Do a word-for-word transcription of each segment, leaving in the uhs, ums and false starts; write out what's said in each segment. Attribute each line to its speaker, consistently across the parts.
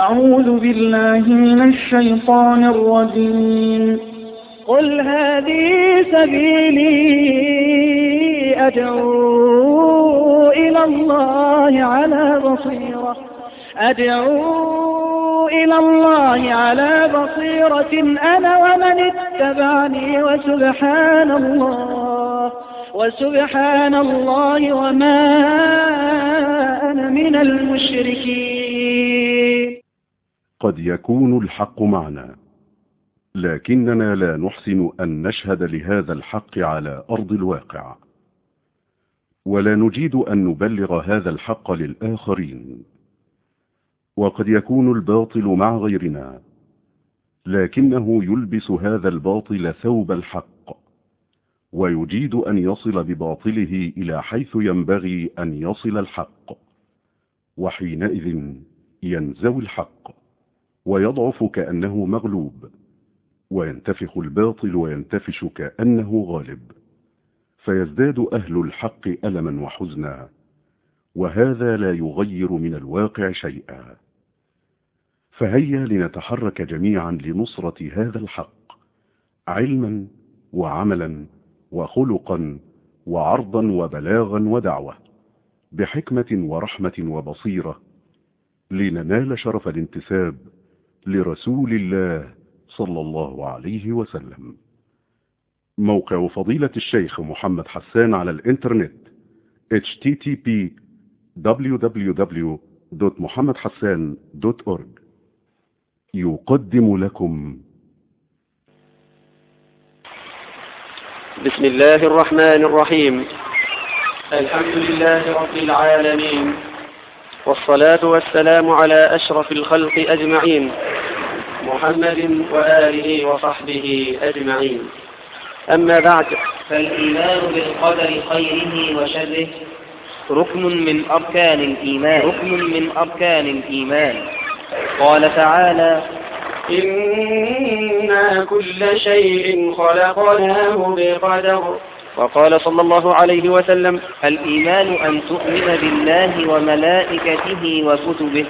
Speaker 1: أعوذ بالله من الشيطان الرجيم.
Speaker 2: قل هذه سبيلي أدعو إلى الله على بصيرة أدعو إلى الله على بصيرة أنا ومن اتبعني وسبحان الله وسبحان الله وما أنا من المشركين.
Speaker 3: قد يكون الحق معنا، لكننا لا نحسن أن نشهد لهذا الحق على أرض الواقع، ولا نجيد أن نبلغ هذا الحق للآخرين. وقد يكون الباطل مع غيرنا، لكنه يلبس هذا الباطل ثوب الحق، ويجيد أن يصل بباطله إلى حيث ينبغي أن يصل الحق، وحينئذ ينزوي الحق ويضعف كأنه مغلوب، وينتفخ الباطل وينتفش كأنه غالب، فيزداد أهل الحق ألما وحزنا، وهذا لا يغير من الواقع شيئا. فهيا لنتحرك جميعا لنصرة هذا الحق، علما وعملا وخلقا وعرضا وبلاغا ودعوة، بحكمة ورحمة وبصيرة، لننال شرف الانتساب لرسول الله صلى الله عليه وسلم. موقع فضيلة الشيخ محمد حسان على الانترنت إتش تي تي بي دبليو دبليو دبليو دوت محمد حسان دوت أورج يقدم لكم.
Speaker 4: بسم الله الرحمن الرحيم. الحمد لله رب العالمين، والصلاة والسلام على أشرف الخلق أجمعين، محمد وآله وصحبه أجمعين. أما بعد، فالإيمان بالقدر خيره وشره ركن من أركان الإيمان ركن من أركان الإيمان. قال تعالى: إنا كل شيء خلقناه بقدر. وقال صلى الله عليه وسلم: الإيمان أن تؤمن بالله وملائكته وكتبه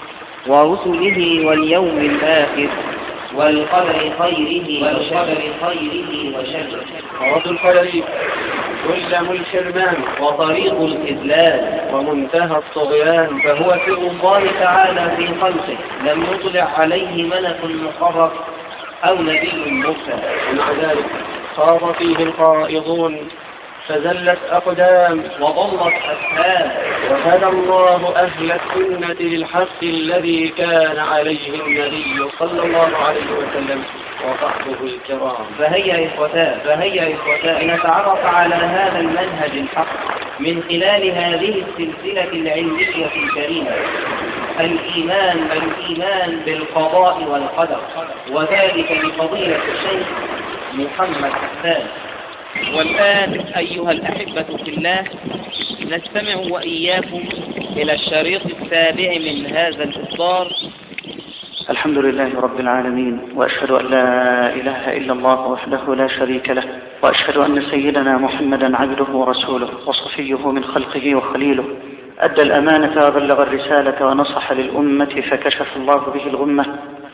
Speaker 4: ورسله واليوم الآخر والقدر خيره والقدر خيره وشره. ورد القدر سلم الحرمان وطريق الخذلان ومنتهى الطغيان، فهو سر الله تعالى في خلقه لم يطلع عليه ملك مقرب أو نبي مرسل، ومع ذلك خاض فيه الخائضون فزلت أقدام وضلت أفهام، وهدى الله أهل السنة للحق الذي كان عليه النبي صلى الله عليه وسلم وصحبه الكرام. فهيا إخوتان فهيا إخوتان نتعرف على هذا المنهج الحق من خلال هذه السلسلة العلمية الكريمة، الإيمان الإيمان بالقضاء والقدر، وذلك لفضيلة الشيخ محمد حسان.
Speaker 5: والآن أيها الأحبة في الله، نستمع وإياكم إلى الشريط السابع من هذا الإصدار.
Speaker 6: الحمد لله رب العالمين، وأشهد أن لا إله إلا الله وحده لا شريك له، وأشهد أن سيدنا محمدا عبده ورسوله وصفيه من خلقه وخليله، أدى الأمانة وبلغ الرسالة ونصح للأمة فكشف الله به الغمة،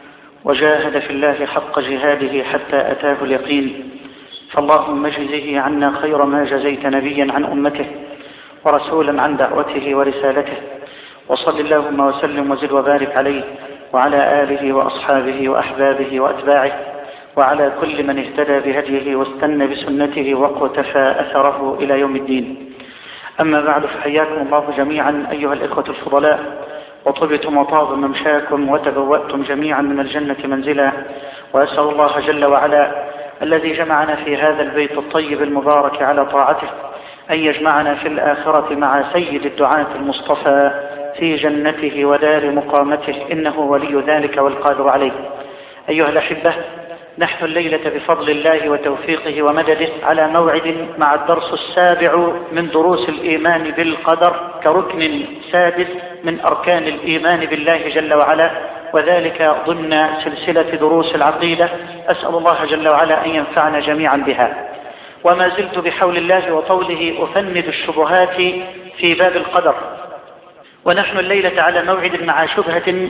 Speaker 6: وجاهد في الله حق جهاده حتى أتاه اليقين. فاللهم اجزه عنا خير ما جزيت نبيا عن أمته ورسولا عن دعوته ورسالته، وصل اللهم وسلم وزد وبارك عليه وعلى آله وأصحابه وأحبابه وأتباعه وعلى كل من اهتدى بهديه واستنى بسنته واقتفى أثره إلى يوم الدين. أما بعد، فحياكم الله جميعا أيها الإخوة الفضلاء، وطبتم وطاب ممشاكم وتبوأتم جميعا من الجنة منزلا، وأسأل الله جل وعلا الذي جمعنا في هذا البيت الطيب المبارك على طاعته أن يجمعنا في الآخرة مع سيد الدعاة المصطفى في جنته ودار مقامته، إنه ولي ذلك والقادر عليه. أيها الأحبة، نحن الليلة بفضل الله وتوفيقه ومدده على موعد مع الدرس السابع من دروس الإيمان بالقدر كركن سادس من أركان الإيمان بالله جل وعلا، وذلك ضمن سلسلة دروس العقيدة. أسأل الله جل وعلا أن ينفعنا جميعا بها. وما زلت بحول الله وطوله أفند الشبهات في باب القدر، ونحن الليلة على موعد مع شبهة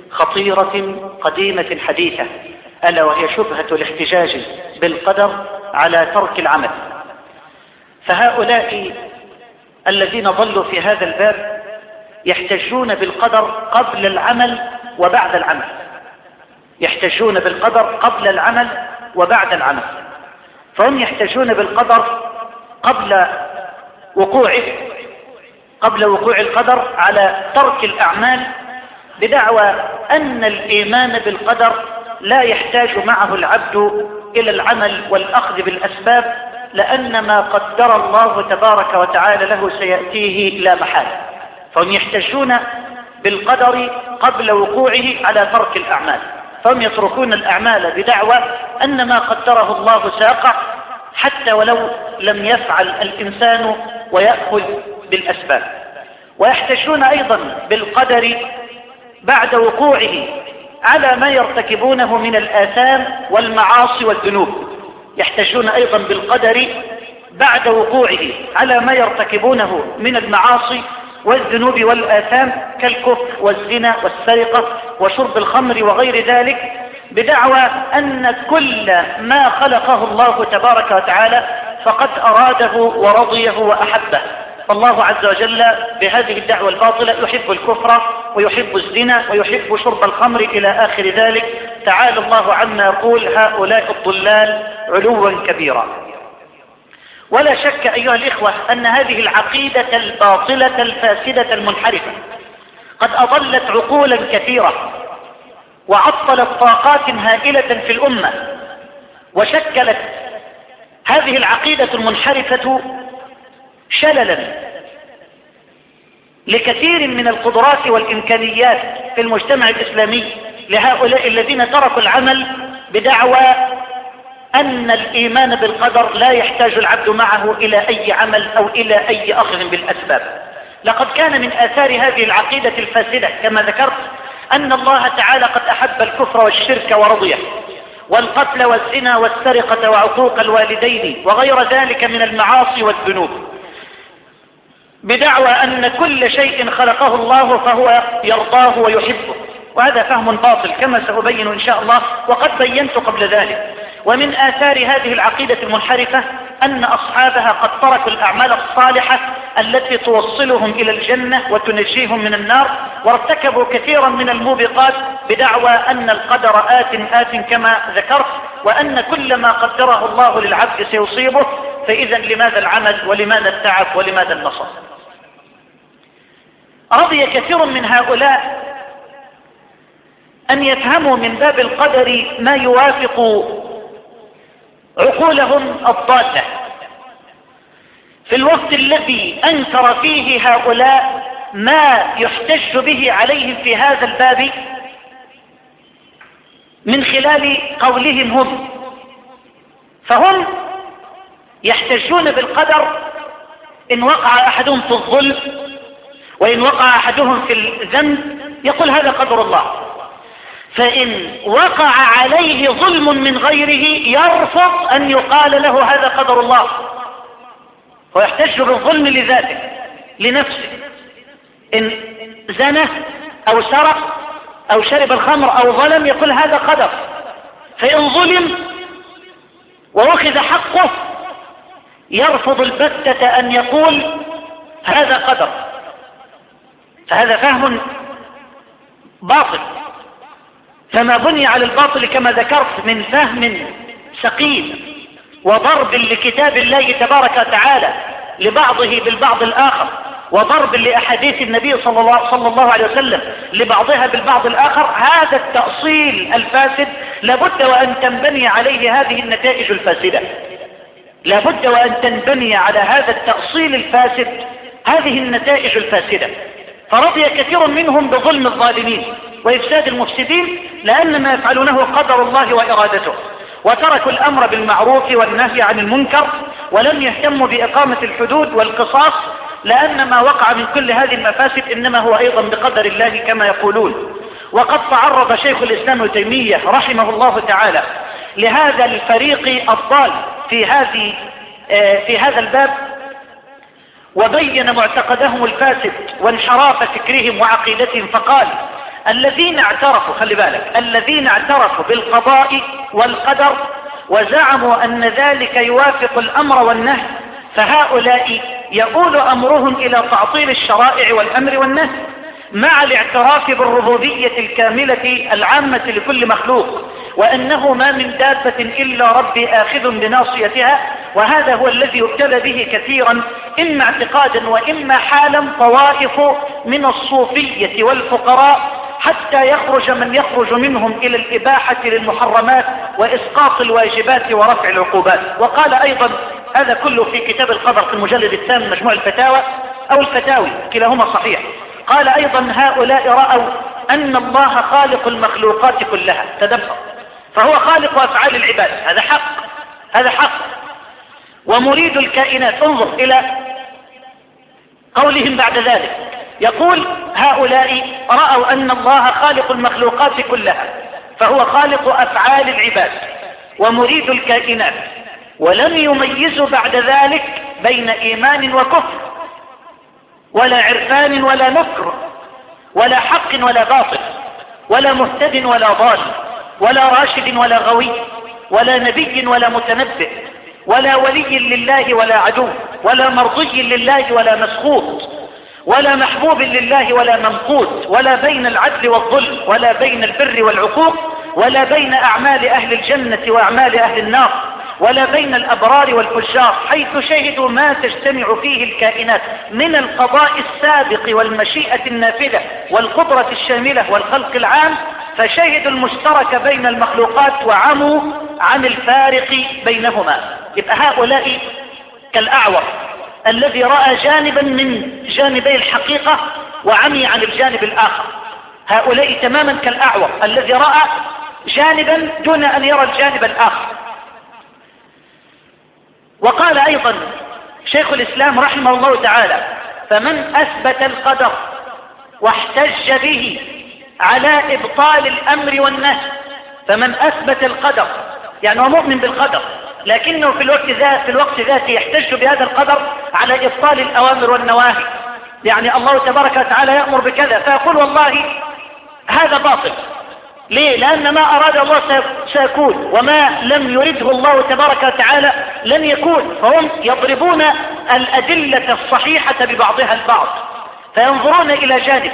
Speaker 6: خطيرة قديمة حديثة، ألا وهي شبهة الاحتجاج بالقدر على ترك العمل. فهؤلاء الذين ضلوا في هذا الباب يحتجون بالقدر قبل العمل وبعد العمل، يحتجون بالقدر قبل العمل وبعد العمل. فهم يحتجون بالقدر قبل وقوعه قبل وقوع القدر على ترك الأعمال، بدعوى أن الإيمان بالقدر لا يحتاج معه العبد إلى العمل والأخذ بالأسباب، لأن ما قدر الله تبارك وتعالى له سيأتيه لا محالة. فهم يحتجون بالقدر قبل وقوعه على ترك الأعمال، فهم يتركون الأعمال بدعوى أن ما قدره الله سيقع حتى ولو لم يفعل الإنسان ويأخذ بالأسباب. ويحتجون أيضا بالقدر بعد وقوعه على ما يرتكبونه من الآثام والمعاصي والذنوب، يحتجون أيضا بالقدر بعد وقوعه على ما يرتكبونه من المعاصي والذنوب والآثام كالكفر والزنا والسرقة وشرب الخمر وغير ذلك، بدعوى أن كل ما خلقه الله تبارك وتعالى فقد أراده ورضيه وأحبه. فالله عز وجل بهذه الدعوة الباطلة يحب الكفر ويحب الزنا ويحب شرب الخمر إلى آخر ذلك. تعالى الله عما يقول هؤلاء الضلال علوا كبيرا. ولا شك أيها الإخوة أن هذه العقيدة الباطلة الفاسدة المنحرفة قد أضلت عقولا كثيرة وعطلت طاقات هائلة في الأمة، وشكلت هذه العقيدة المنحرفة شللا لكثير من القدرات والإمكانيات في المجتمع الإسلامي لهؤلاء الذين تركوا العمل بدعوى أن الإيمان بالقدر لا يحتاج العبد معه إلى أي عمل أو إلى أي أخذ بالأسباب. لقد كان من آثار هذه العقيدة الفاسدة كما ذكرت أن الله تعالى قد أحب الكفر والشرك ورضيه، والقتل والزنا والسرقة وعقوق الوالدين وغير ذلك من المعاصي والذنوب، بدعوى أن كل شيء خلقه الله فهو يرضاه ويحبه. وهذا فهم باطل كما سأبين إن شاء الله، وقد بينت قبل ذلك. ومن آثار هذه العقيدة المنحرفة أن أصحابها قد تركوا الأعمال الصالحة التي توصلهم إلى الجنة وتنجيهم من النار، وارتكبوا كثيرا من الموبقات بدعوى أن القدر آت آت كما ذكرت، وأن كل ما قدره الله للعبد سيصيبه، فإذا لماذا العمل ولماذا التعب ولماذا النصر؟ رضي كثير من هؤلاء أن يفهموا من باب القدر ما يوافق عقولهم الضالة في الوقت الذي أنكر فيه هؤلاء ما يحتج به عليهم في هذا الباب من خلال قولهم هم. فهم يحتجون بالقدر إن وقع أحدهم في الظلم، وإن وقع أحدهم في الذنب يقول هذا قدر الله، فإن وقع عليه ظلم من غيره يرفض أن يقال له هذا قدر الله، ويحتج بالظلم لذاته لنفسه. إن زنى أو سرق أو شرب الخمر أو ظلم يقول هذا قدر، فإن ظلم وأخذ حقه يرفض البتة أن يقول هذا قدر. فهذا فهم باطل، فما بني على الباطل كما ذكرت من فهم سقيم وضرب لكتاب الله تبارك وتعالى لبعضه بالبعض الآخر، وضرب لأحاديث النبي صلى الله, صلى الله عليه وسلم لبعضها بالبعض الآخر، هذا التأصيل الفاسد لابد وأن تنبني عليه هذه النتائج الفاسدة، لابد وأن تنبني على هذا التأصيل الفاسد هذه النتائج الفاسدة. فرضي كثير منهم بظلم الظالمين وإفساد المفسدين لأن ما يفعلونه قدر الله وإرادته، وتركوا الأمر بالمعروف والنهي عن المنكر، ولم يهتموا بإقامة الحدود والقصاص، لأن ما وقع من كل هذه المفاسد إنما هو أيضا بقدر الله كما يقولون. وقد تعرض شيخ الإسلام ابن تيمية رحمه الله تعالى لهذا الفريق الضال في هذه في هذا الباب، وبين معتقدهم الفاسد وانحراف فكرهم وعقيدتهم، فقال الذين اعترفوا، خلي بالك، الذين اعترفوا بالقضاء والقدر وزعموا أن ذلك يوافق الأمر والنهي، فهؤلاء يؤول أمرهم إلى تعطيل الشرائع والأمر والنهي مع الاعتراف بالربوبية الكاملة العامة لكل مخلوق، وأنه ما من دابة إلا ربي آخذ بناصيتها. وهذا هو الذي يبتلى به كثيرا إما اعتقادا وإما حالا طوائف من الصوفية والفقراء، حتى يخرج من يخرج منهم إلى الإباحة للمحرمات وإسقاط الواجبات ورفع العقوبات. وقال أيضا هذا كله في كتاب القدر في المجلد الثامن مجموع الفتاوى أو الفتاوي كلاهما صحيح. قال أيضا هؤلاء رأوا أن الله خالق المخلوقات كلها، تدبر، فهو خالق أفعال العباد، هذا حق، هذا حق، ومريد الكائنات. انظر إلى قولهم بعد ذلك، يقول هؤلاء رأوا أن الله خالق المخلوقات كلها، فهو خالق أفعال العباد ومريد الكائنات، ولم يميزوا بعد ذلك بين إيمان وكفر ولا عرفان ولا نكر ولا حق ولا باطل ولا مهتد ولا ضال ولا راشد ولا غوي ولا نبي ولا متنبئ ولا ولي لله ولا عدو ولا مرضي لله ولا مسخوط ولا محبوب لله ولا ممقوت، ولا بين العدل والظلم ولا بين البر والعقوق ولا بين أعمال أهل الجنة وأعمال أهل النار ولا بين الأبرار والفجار، حيث شهدوا ما تجتمع فيه الكائنات من القضاء السابق والمشيئة النافذة والقدرة الشاملة والخلق العام، فشهدوا المشترك بين المخلوقات وعموا عن الفارق بينهما. يبقى هؤلاء كالأعور الذي رأى جانبا من جانبي الحقيقة وعمي عن الجانب الآخر، هؤلاء تماما كالأعور الذي رأى جانبا دون أن يرى الجانب الآخر. وقال أيضا شيخ الإسلام رحمه الله تعالى: فمن أثبت القدر واحتج به على إبطال الأمر والنهي، فمن أثبت القدر يعني هو مؤمن بالقدر، لكنه في الوقت ذات في الوقت ذاته يحتج بهذا القدر على إبطال الأوامر والنواهي، يعني الله تبارك وتعالى يأمر بكذا فيقول والله هذا باطل. ليه؟ لأن ما أراد الله سيكون وما لم يرده الله تبارك وتعالى لن يكون، فهم يضربون الأدلة الصحيحة ببعضها البعض، فينظرون إلى جانب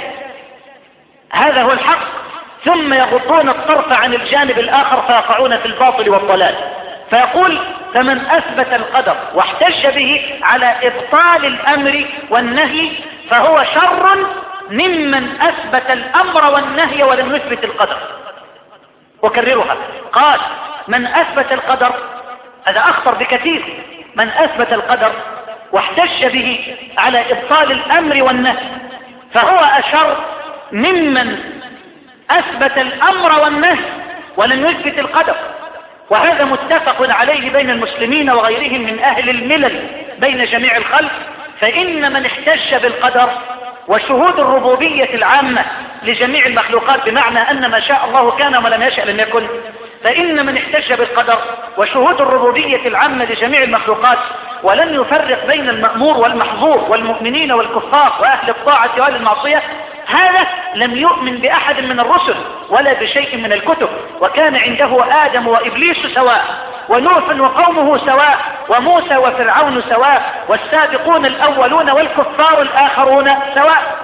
Speaker 6: هذا هو الحق ثم يغضون الطرف عن الجانب الآخر فيقعون في الباطل والضلال. فيقول: فمن أثبت القدر واحتج به على إبطال الأمر والنهي فهو شر ممن أثبت الأمر والنهي ولم يثبت القدر. وكررها، قال: من أثبت القدر، هذا أخطر بكثير، من أثبت القدر واحتج به على إبطال الأمر والنهي فهو أشر ممن أثبت الأمر والنهي ولم يثبت القدر. وهذا متفق عليه بين المسلمين وغيرهم من أهل الملل بين جميع الخلق. فإن من احتج بالقدر وشهود الربوبية العامة لجميع المخلوقات، بمعنى أن ما شاء الله كان وما لم يشأ لم يكن، فإن من احتج بالقدر وشهود الربوبية العامة لجميع المخلوقات ولم يفرق بين المأمور والمحظور والمؤمنين والكفار وأهل الطاعة وأهل المعصية، هذا لم يؤمن بأحد من الرسل ولا بشيء من الكتب، وكان عنده آدم وإبليس سواء، ونوح وقومه سواء، وموسى وفرعون سواء، والسابقون الأولون والكفار الآخرون سواء.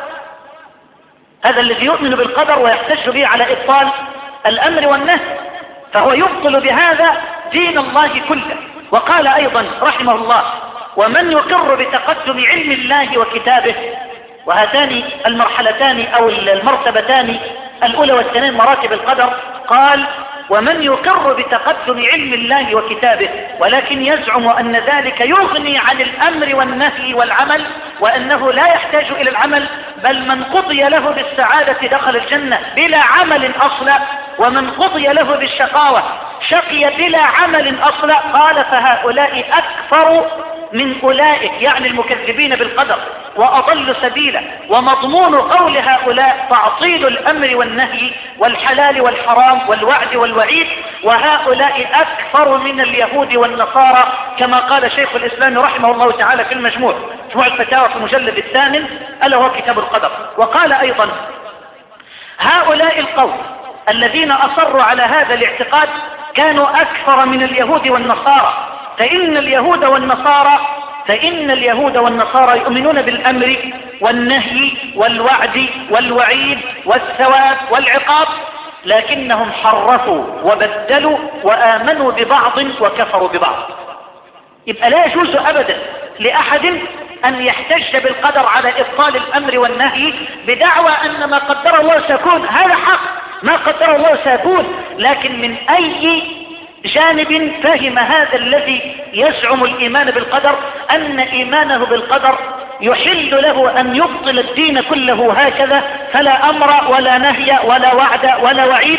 Speaker 6: هذا الذي يؤمن بالقدر ويحتج به على إبطال الأمر والنهي، فهو يبطل بهذا دين الله كله. وقال أيضا رحمه الله: ومن يقر بتقدم علم الله وكتابه، وهاتان المرحلتان أو المرتبتان الأولى والثانية مراتب القدر، قال: ومن يقر بتقدم علم الله وكتابه ولكن يزعم أن ذلك يغني عن الأمر والنهي والعمل، وأنه لا يحتاج إلى العمل، بل من قضي له بالسعادة دخل الجنة بلا عمل أصلا، ومن قضي له بالشقاوة شقي بلا عمل أصلا، قال: فهؤلاء أكثر من أولئك، يعني المكذبين بالقدر، وأضل سبيلا. ومضمون قول هؤلاء تعطيل الأمر والنهي والحلال والحرام والوعد والوعيد، وهؤلاء أكثر من اليهود والنصارى، كما قال شيخ الإسلام رحمه الله تعالى في المجموع مجموع الفتاوى في المجلد الثامن، ألا هو كتاب القدر. وقال أيضا: هؤلاء القوم الذين أصروا على هذا الاعتقاد كانوا أكثر من اليهود والنصارى، فإن اليهود والنصارى فإن اليهود والنصارى يؤمنون بالأمر والنهي والوعد والوعيد والثواب والعقاب، لكنهم حرفوا وبدلوا وآمنوا ببعض وكفروا ببعض. يبقى لا يجوز أبدا لأحد أن يحتج بالقدر على إبطال الأمر والنهي بدعوى أن ما قدر الله سيكون. هذا حق، ما قدر الله سيكون، لكن من أي جانب فهم هذا الذي يزعم الإيمان بالقدر أن إيمانه بالقدر يحل له أن يبطل الدين كله هكذا، فلا أمر ولا نهي ولا وعد ولا وعيد؟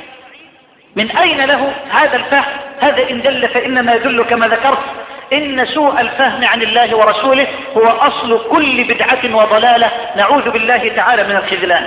Speaker 6: من أين له هذا الفهم؟ هذا إن دل فإنما يدل كما ذكرت إن سوء الفهم عن الله ورسوله هو أصل كل بدعة وضلالة، نعوذ بالله تعالى من الخذلان.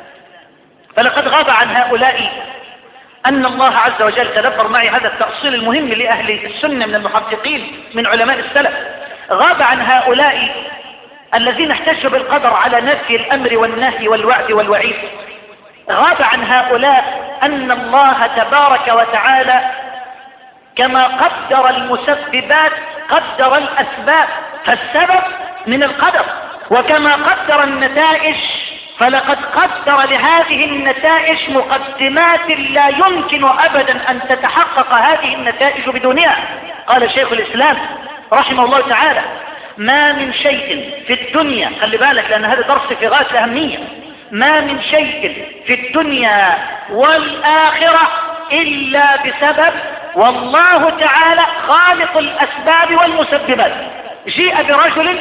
Speaker 6: فلقد غاب عن هؤلاء أن الله عز وجل، تدبر معي هذا التأصيل المهم لأهل السنة من المحققين من علماء السلف، غاب عن هؤلاء الذين احتجوا بالقدر على نفي الأمر والنهي والوعد والوعيد، غاب عن هؤلاء أن الله تبارك وتعالى كما قدر المسببات قدر الأسباب، فالسبب من القدر، وكما قدر النتائج فلقد قدر لهذه النتائج مقدمات لا يمكن أبدا أن تتحقق هذه النتائج بدونها. قال شيخ الإسلام رحمه الله تعالى: ما من شيء في الدنيا، خلي بالك لأن هذا درس في غاية الأهمية، ما من شيء في الدنيا والآخرة إلا بسبب، والله تعالى خالق الأسباب والمسببات. جيء برجل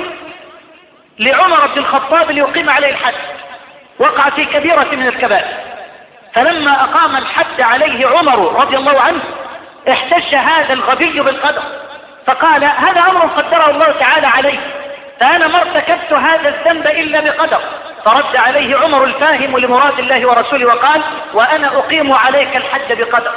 Speaker 6: لعمر بن الخطاب ليقيم عليه الحد، وقع في كبيرة من الكبائر، فلما أقام الحد عليه عمر رضي الله عنه احتج هذا الغبي بالقدر، فقال: هذا أمر قدره الله تعالى عليه، فأنا ما ارتكبت هذا الذنب إلا بقدر. فرد عليه عمر الفاهم لمراد الله ورسوله وقال: وأنا أقيم عليك الحد بقدر.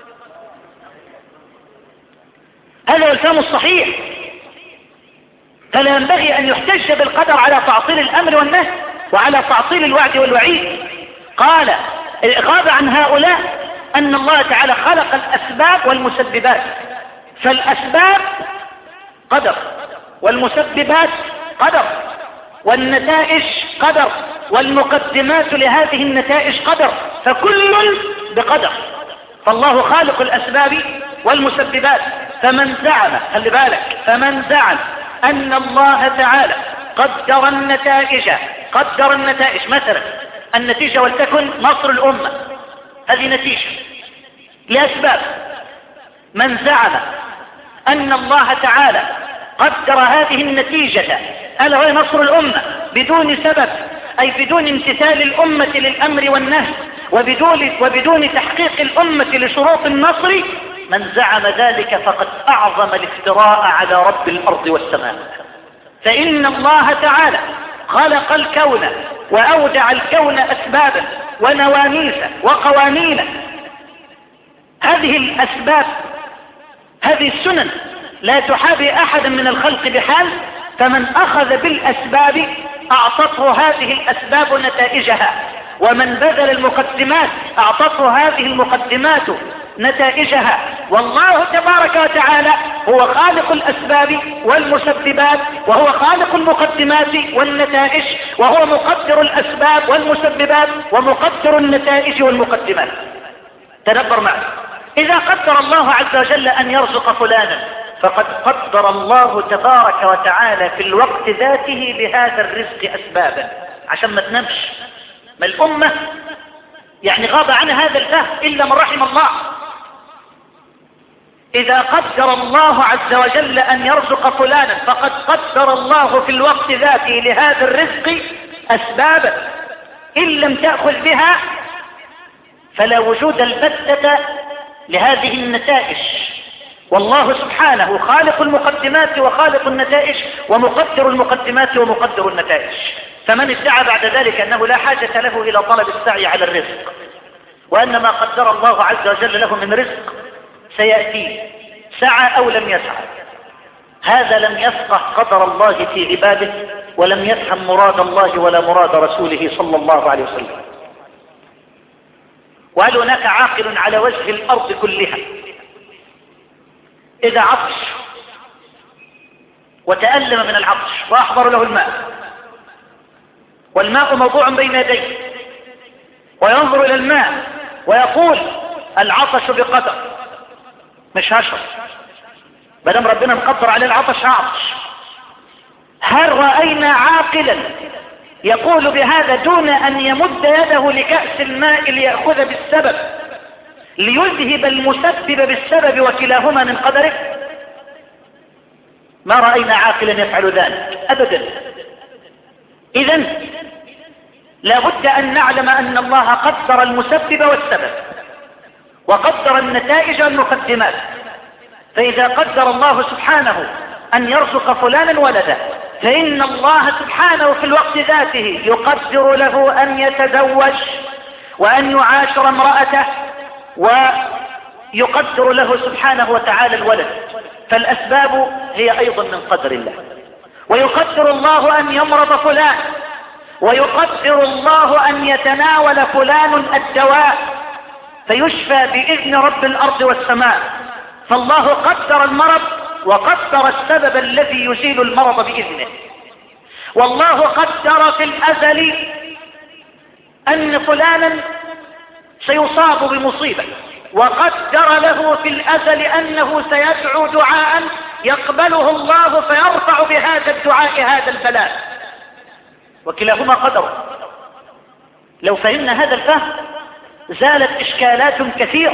Speaker 6: هذا هو الفهم الصحيح. فلا ينبغي أن يحتج بالقدر على تعطيل الأمر والنهي وعلى تعطيل الوعد والوعيد. قال: غاب عن هؤلاء أن الله تعالى خلق الأسباب والمسببات، فالأسباب قدر، والمسببات قدر، والنتائج قدر، والمقدمات لهذه النتائج قدر، فكل بقدر. فالله خالق الأسباب والمسببات. فمن زعم، خلي بالك، فمن زعم أن الله تعالى قدر النتائج قدر النتائج مثلا النتيجة ولتكن نصر الأمة، هذه نتيجة لأسباب. من زعم أن الله تعالى قدر هذه النتيجة ألا وهي نصر الأمة بدون سبب، أي بدون امتثال الأمة للأمر والنهي، وبدون, وبدون تحقيق الأمة لشروط النصر، من زعم ذلك فقد أعظم الافتراء على رب الأرض والسماء. فإن الله تعالى خلق الكون وأودع الكون أسبابا ونواميس وقوانين، هذه الأسباب، هذه السنن لا تحابي أحدا من الخلق بحال، فمن أخذ بالأسباب أعطته هذه الأسباب نتائجها، ومن بذل المقدمات أعطته هذه المقدمات نتائجها. والله تبارك وتعالى هو خالق الأسباب والمسببات، وهو خالق المقدمات والنتائج، وهو مقدر الأسباب والمسببات ومقدر النتائج والمقدمات. تدبر معي، إذا قدر الله عز وجل أن يرزق فلانا فقد قدر الله تبارك وتعالى في الوقت ذاته لهذا الرزق أسبابا عشان ما تنامش. ما الأمة يعني غاب عنها هذا الفهم إلا من رحم الله. إذا قدر الله عز وجل أن يرزق فلانا فقد قدر الله في الوقت ذاته لهذا الرزق أسبابا، إن لم تأخذ بها فلا وجود البتة لهذه النتائج. والله سبحانه خالق المقدمات وخالق النتائج، ومقدر المقدمات ومقدر النتائج. فمن ادعى بعد ذلك أنه لا حاجة له إلى طلب السعي على الرزق، وأن ما قدر الله عز وجل له من رزق سيأتي سعى أو لم يسعى، هذا لم يفقه قدر الله في عباده، ولم يفهم مراد الله ولا مراد رسوله صلى الله عليه وسلم. وهل هناك عاقل على وجه الأرض كلها إذا عطش وتألم من العطش وأحضر له الماء والماء موضوع بين يديه وينظر إلى الماء ويقول العطش بقدر مش هشرب بدم ربنا مقدر عليه العطش هعطش، هل رأينا عاقلا يقول بهذا دون أن يمد يده لكأس الماء ليأخذ بالسبب ليذهب المسبب بالسبب وكلاهما من قدره؟ ما رأينا عاقلا يفعل ذلك أبدا. إذن لابد أن نعلم أن الله قدر المسبب والسبب وقدر النتائج والمقدمات. فإذا قدر الله سبحانه أن يرزق فلانا ولدا فإن الله سبحانه في الوقت ذاته يقدر له أن يتزوج وأن يعاشر امرأته ويقدر له سبحانه وتعالى الولد. فالأسباب هي أيضا من قدر الله. ويقدر الله أن يمرض فلان ويقدر الله أن يتناول فلان الدواء فيشفى بإذن رب الأرض والسماء. فالله قدر المرض وقدر السبب الذي يزيل المرض بإذنه. والله قدر في الأزل أن فلانا سيصاب بمصيبة وقدر له في الأزل أنه سيدعو دعاء يقبله الله فيرفع بهذا الدعاء هذا البلاء، وكلاهما قدر. لو فهمنا هذا الفهم زالت إشكالات كثيرة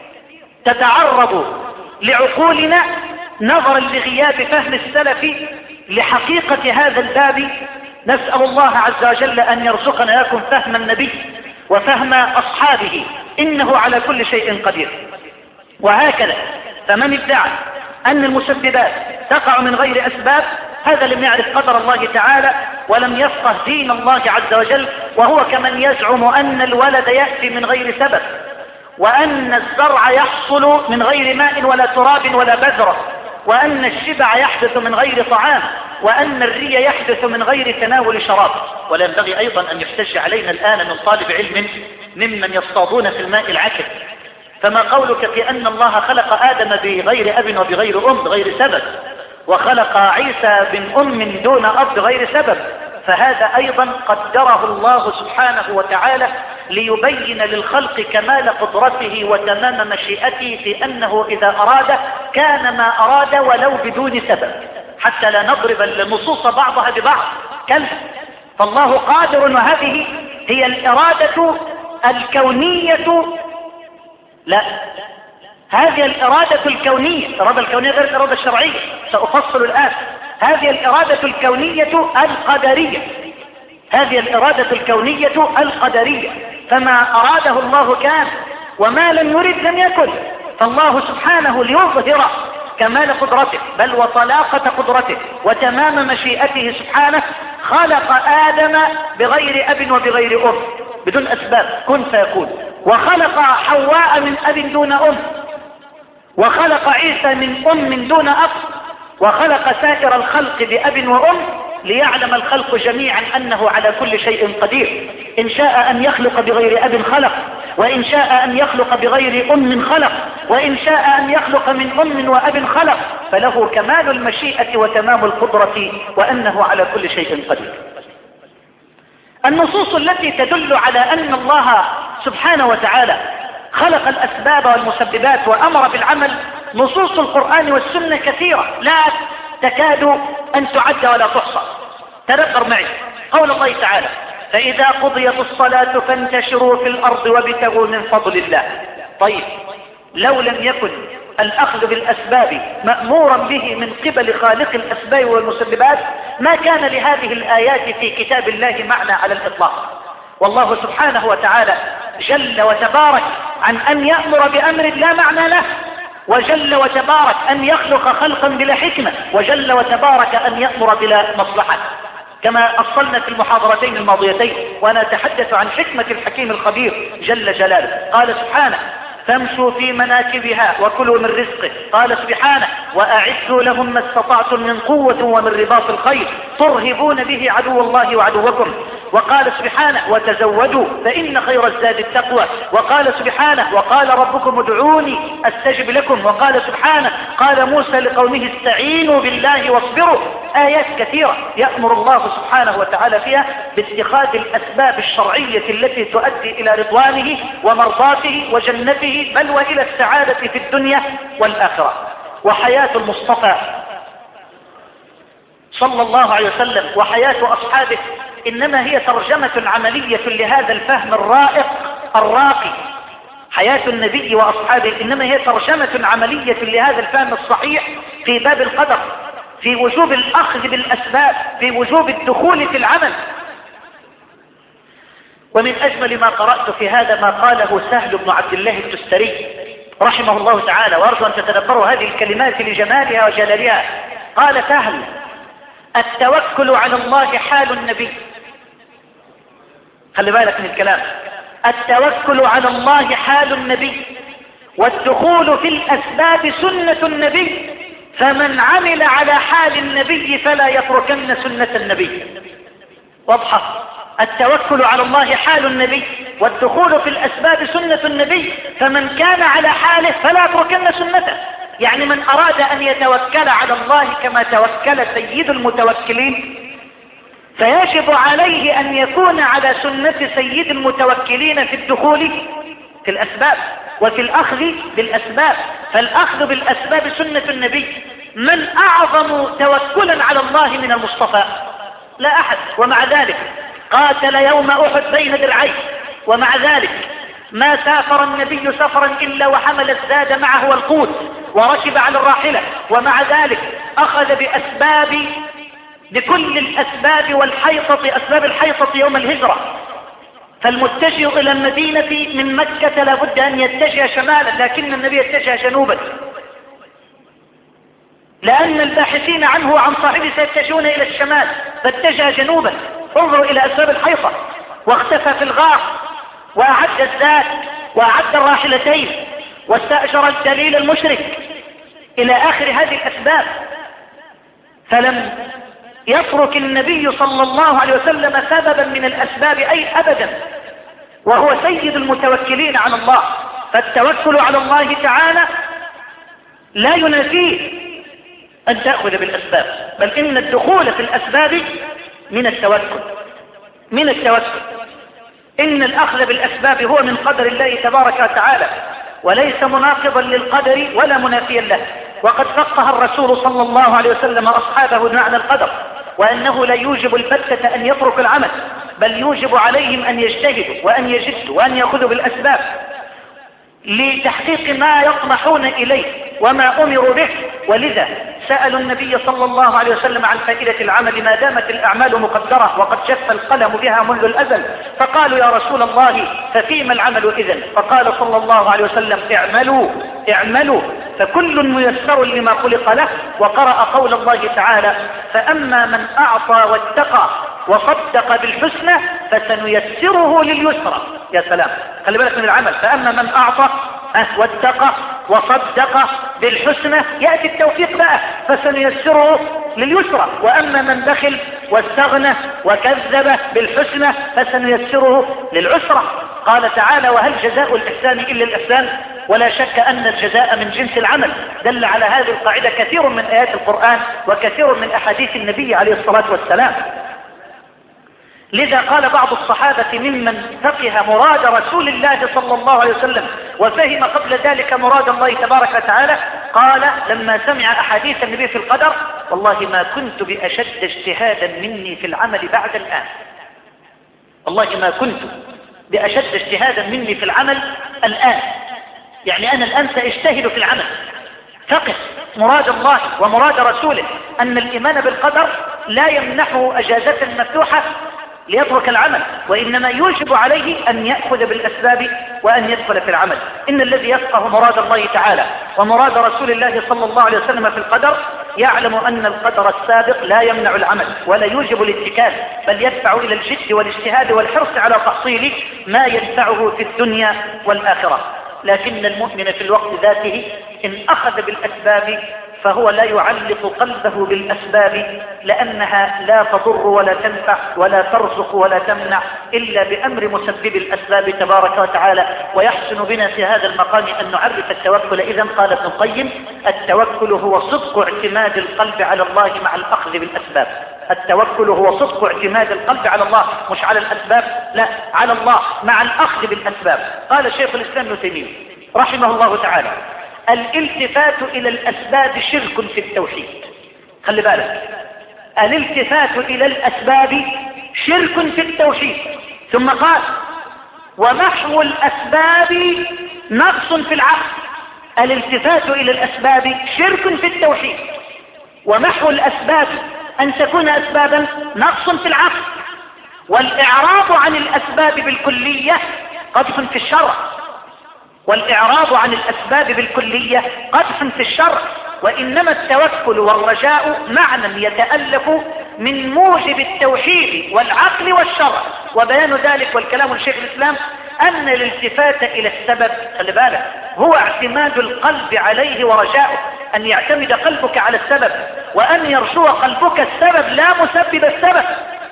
Speaker 6: تتعرض لعقولنا نظرا لغياب فهم السلف لحقيقة هذا الباب. نسأل الله عز وجل أن يرزقنا لكم فهم النبي وفهم أصحابه إنه على كل شيء قدير. وهكذا فمن ادعى أن المسببات تقع من غير أسباب هذا لم يعرف قدر الله تعالى ولم يفقه دين الله عز وجل، وهو كمن يزعم أن الولد يأتي من غير سبب وأن الزرع يحصل من غير ماء ولا تراب ولا بذرة وأن الشبع يحدث من غير طعام وأن الري يحدث من غير تناول شراب. ولا ينبغي أيضا أن يحتج علينا الآن من طالب علم ممن يصطادون في الماء العكر. فما قولك في أن الله خلق آدم بغير أب وبغير أم بغير سبب وخلق عيسى من أم دون أب بغير سبب؟ فهذا أيضا قدره الله سبحانه وتعالى ليبين للخلق كمال قدرته وتمام مشيئته في أنه إذا أراد كان ما أراد ولو بدون سبب، حتى لا نضرب النصوص بعضها ببعض كلا. فالله قادر، وهذه هي الإرادة الكونية. لا، هذه الإرادة الكونية، الإرادة الكونية غير الإرادة الشرعية، سأفصل الآن. هذه الإرادة الكونية القدرية، هذه الإرادة الكونية القدرية، فما أراده الله كان وما لم يرد لم يكن. فالله سبحانه ليظهر كمال قدرته بل وطلاقة قدرته وتمام مشيئته سبحانه خلق آدم بغير أب وبغير أم بدون أسباب كن فيكون، وخلق حواء من أب دون أم، وخلق عيسى من أم دون أب، وخلق سائر الخلق بأب وأم ليعلم الخلق جميعا أنه على كل شيء قدير. إن شاء أن يخلق بغير أب خلق، وإن شاء أن يخلق بغير أم خلق، وإن شاء أن يخلق من أم وأب خلق، فله كمال المشيئة وتمام القدرة وأنه على كل شيء قدير. النصوص التي تدل على أن الله سبحانه وتعالى خلق الأسباب والمسببات وأمر بالعمل نصوص القرآن والسنة كثيرة لا تكاد أن تعد ولا تحصى. تذكر معي قول الله تعالى: فإذا قضيت الصلاة فانتشروا في الأرض وابتغوا من فضل الله. طيب، لو لم يكن الأخذ بالأسباب مأمورا به من قبل خالق الأسباب والمسببات ما كان لهذه الآيات في كتاب الله معنى على الإطلاق. والله سبحانه وتعالى جل وتبارك عن أن يأمر بأمر لا معنى له، وجل وتبارك أن يخلق خلقا بلا حكمة، وجل وتبارك أن يأمر بلا مصلحة، كما أصلنا في المحاضرتين الماضيتين. وأنا أتحدث عن حكمة الحكيم الخبير جل جلاله. قال سبحانه: فامشوا في مناكبها وكلوا من رزقه. قال سبحانه: وأعدوا لهم ما استطعتم من قوة ومن رباط الخيل ترهبون به عدو الله وعدوكم. وقال سبحانه وتزودوا فإن خير الزاد التقوى، وقال سبحانه وقال ربكم ادعوني أستجب لكم، وقال سبحانه قال موسى لقومه استعينوا بالله واصبروا. آيات كثيرة يأمر الله سبحانه وتعالى فيها باتخاذ الأسباب الشرعية التي تؤدي إلى رضوانه ومرضاته وجنته بل وإلى السعادة في الدنيا والآخرة. وحياة المصطفى صلى الله عليه وسلم وحياة أصحابه إنما هي ترجمة عملية لهذا الفهم الرائق الراقي. حياة النبي وأصحابه إنما هي ترجمة عملية لهذا الفهم الصحيح في باب القدر، في وجوب الأخذ بالأسباب، في وجوب الدخول في العمل. ومن أجمل ما قرأت في هذا ما قاله سهل بن عبد الله التستري رحمه الله تعالى، وأرجو أن تتدبروا هذه الكلمات لجمالها وجلالها. قال سهل: التوكل على الله حال النبي. خلي بالك من الكلام. التوكل على الله حال النبي، والدخول في الأسباب سنة النبي، فمن عمل على حال النبي فلا يتركن سنة النبي. واضحة؟ التوكل على الله حال النبي، والدخول في الأسباب سنة النبي، فمن كان على حاله فلا يتركن سنته. يعني من أراد أن يتوكل على الله كما توكل سيد المتوكلين فيجب عليه أن يكون على سنة سيد المتوكلين في الدخول في الأسباب وفي الأخذ بالأسباب. فالأخذ بالأسباب سنة النبي. من أعظم توكلا على الله من المصطفى؟ لا أحد. ومع ذلك قاتل يوم أحد بين درعين، ومع ذلك ما سافر النبي سفرا إلا وحمل الزاد معه والقوت وركب على الراحلة، ومع ذلك أخذ بأسباب بكل الأسباب والحيطة، أسباب الحيطة يوم الهجرة. فالمتجه إلى المدينة من مكة لابد أن يتجه شمالا، لكن النبي يتجه جنوبا، لأن الباحثين عنه وعن صاحبه سيتجهون إلى الشمال، فاتجه جنوبا. انظروا إلى أسباب الحيطة. واختفى في الغار، وأعد الزاد، وأعد الراحلتين، واستأجر الدليل المشرك، إلى آخر هذه الأسباب. فلم يترك النبي صلى الله عليه وسلم سببا من الأسباب أي أبدا، وهو سيد المتوكلين على الله. فالتوكل على الله تعالى لا ينافيه أن تأخذ بالأسباب، بل إن الدخول في الأسباب من التوكل من التوكل إن الأخذ بالأسباب هو من قدر الله تبارك وتعالى، وليس مناقضا للقدر ولا منافيا له. وقد فقه الرسول صلى الله عليه وسلم أصحابه بمعنى القدر، وأنه لا يوجب البتة أن يترك العمل، بل يوجب عليهم أن يجتهدوا وأن يجدوا وأن يأخذوا بالأسباب لتحقيق ما يطمحون إليه وما أمروا به. ولذا سألوا النبي صلى الله عليه وسلم عن فائدة العمل ما دامت الأعمال مقدرة وقد جف القلم بها منذ الأزل، فقالوا يا رسول الله ففيما العمل إذن؟ فقال صلى الله عليه وسلم اعملوا اعملوا فكل ميسر لما خلق له. وقرأ قول الله تعالى فأما من أعطى واتقى وصدق بالحسنى فسنيسره لليسرى. يا سلام، خلي بالك من العمل. فأما من أعطى واتقى وصدق بالحسنى، يأتي التوفيق بقى فسنيسره لليسرى. وأما من بخل واستغنى وكذب بالحسنى فسنيسره للعسرى. قال تعالى وهل جزاء الإحسان إلا الإحسان؟ ولا شك أن الجزاء من جنس العمل. دل على هذه القاعدة كثير من آيات القرآن وكثير من أحاديث النبي عليه الصلاة والسلام. لذا قال بعض الصحابة ممن فقه مراد رسول الله صلى الله عليه وسلم وفهم قبل ذلك مراد الله تبارك وتعالى، قال لما سمع أحاديث النبي في القدر والله ما كنت بأشد اجتهادا مني في العمل بعد الآن. والله ما كنت بأشد اجتهادا مني في العمل الآن. يعني أنا الآن سأجتهد في العمل. فقه مراد الله ومراد رسوله أن الإيمان بالقدر لا يمنحه أجازة مفتوحة ليترك العمل، وإنما يوجب عليه أن يأخذ بالأسباب وأن يدخل في العمل. إن الذي يفقه مراد الله تعالى ومراد رسول الله صلى الله عليه وسلم في القدر يعلم أن القدر السابق لا يمنع العمل ولا يوجب الاتكال، بل يدفع إلى الجد والاجتهاد والحرص على تحصيل ما ينفعه في الدنيا والآخرة. لكن المؤمن في الوقت ذاته إن أخذ بالأسباب فهو لا يعلق قلبه بالأسباب، لأنها لا تضر ولا تنفع ولا ترزق ولا تمنع إلا بأمر مسبب الأسباب تبارك وتعالى. ويحسن بنا في هذا المقام أن نعرف التوكل. إذن قال ابن القيم: التوكل هو صدق اعتماد القلب على الله مع الأخذ بالأسباب. التوكل هو صدق اعتماد القلب على الله، مش على الأسباب، لا، على الله مع الأخذ بالأسباب. قال شيخ الإسلام ابن تيمية رحمه الله تعالى: الالتفات إلى الأسباب شرك في التوحيد. خلي بالك، الالتفات إلى الأسباب شرك في التوحيد. ثم قال: ومحو الأسباب نقص في العقل. الالتفات إلى الأسباب شرك في التوحيد، ومحو الأسباب أن تكون أسبابا نقص في العقل، والإعراض عن الأسباب بالكلية قدح في الشرع. والإعراض عن الأسباب بالكلية قدح في الشرع. وإنما التوكل والرجاء معنى يتألف من موجب التوحيد والعقل والشرع. وبيان ذلك والكلام لشيخ الإسلام أن الالتفات إلى السبب، خلي بالك، هو اعتماد القلب عليه ورجاؤه، أن يعتمد قلبك على السبب، وأن يرجو قلبك السبب لا مسبب السبب.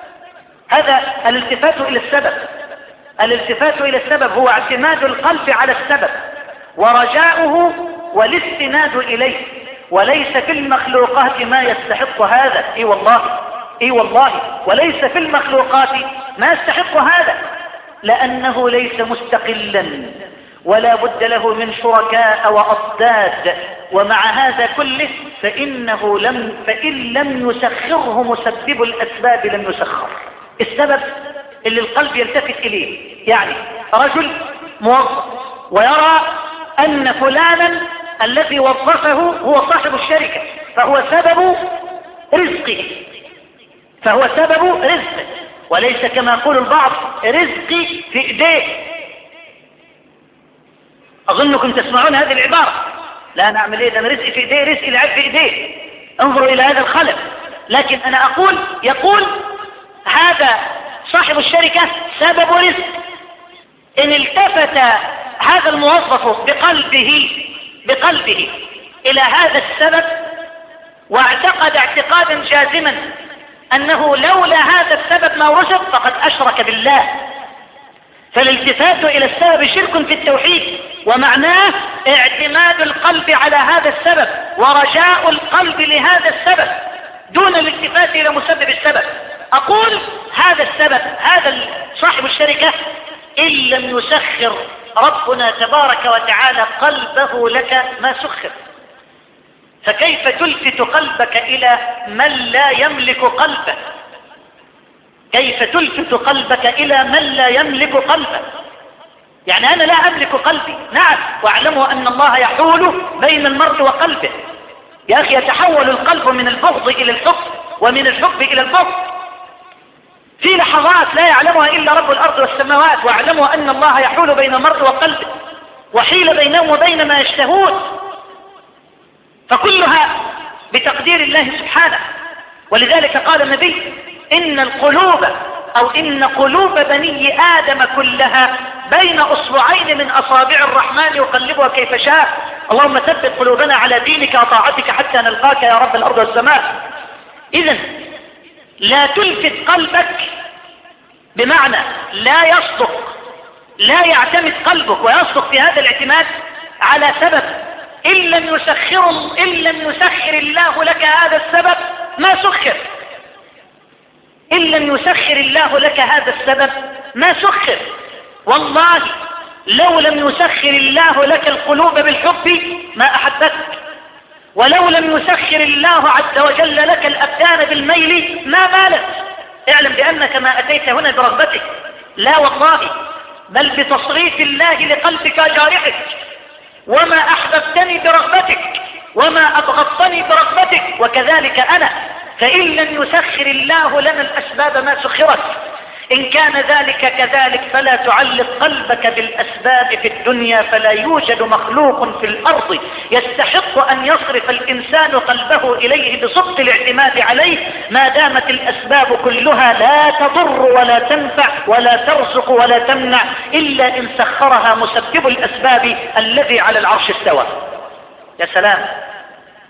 Speaker 6: هذا الالتفات إلى السبب. الالتفات إلى السبب هو اعتماد القلب على السبب ورجاؤه والاستناد إليه، وليس في المخلوقات ما يستحق هذا. اي والله اي والله وليس في المخلوقات ما يستحق هذا، لأنه ليس مستقلا ولا بد له من شركاء وأضداد. ومع هذا كله فإنه لم فإن لم يسخره مسبب الأسباب لم يسخر. السبب اللي القلب يلتفت إليه، يعني رجل موظف ويرى أن فلانا الذي وظفه هو صاحب الشركة، فهو سبب رزقه فهو سبب رزقه وليس كما يقول البعض رزقي في ايديه. اظنكم تسمعون هذه العبارة: لا نعمل ايه، ده انا رزقي في ايديه، رزقي العب في ايديه. انظروا الى هذا الخلل. لكن انا اقول يقول هذا صاحب الشركة سبب رزق. ان التفت هذا الموظف بقلبه بقلبه الى هذا السبب واعتقد اعتقادا جازما انه لولا هذا السبب ما رزق فقد اشرك بالله. فالالتفات الى السبب شرك في التوحيد، ومعناه اعتماد القلب على هذا السبب ورجاء القلب لهذا السبب دون الالتفات الى مسبب السبب. اقول هذا السبب، هذا صاحب الشركة ان لم يسخر ربنا تبارك وتعالى قلبه لك ما سخر، فكيف تلفت قلبك الى من لا يملك قلبك؟ كيف تلفت قلبك الى من لا يملك قلبك؟ يعني انا لا املك قلبي، نعم، واعلموا ان الله يحول بين المرء وقلبه. يا اخي يتحول القلب من البغض الى الحب ومن الحب الى البغض في لحظات لا يعلمها الا رب الارض والسماوات. واعلموا ان الله يحول بين المرء وقلبه وحيل بينهم وبين ما يشتهون، فكلها بتقدير الله سبحانه. ولذلك قال النبي: إن القلوب أو إن قلوب بني آدم كلها بين أصبعين من أصابع الرحمن يقلبها كيف شاء. اللهم ثبت قلوبنا على دينك وطاعتك حتى نلقاك يا رب الأرض والسماء. إذن لا تلفت قلبك، بمعنى لا يصدق، لا يعتمد قلبك ويصدق في هذا الاعتماد على سبب إن لم يسخر إن لم يسخر الله لك هذا السبب ما سخر. إن لم يسخر الله لك هذا السبب ما سخر. والله لو لم يسخر الله لك القلوب بالحب ما أحبتك، ولو لم يسخر الله عز وجل لك الأبدان بالميل ما مالت. اعلم بأنك ما أتيت هنا برغبتك، لا والله، بل بتصريف الله لقلبك جارحك. وما أحببتني برغبتك وما أبغضتني برغبتك، وكذلك أنا. فإن لم يسخر الله لنا الأسباب ما سخرت. إن كان ذلك كذلك فلا تعلق قلبك بالأسباب في الدنيا، فلا يوجد مخلوق في الأرض يستحق أن يصرف الإنسان قلبه إليه بصدق الاعتماد عليه ما دامت الأسباب كلها لا تضر ولا تنفع ولا ترزق ولا تمنع إلا إن سخرها مسبب الأسباب الذي على العرش استوى. يا سلام،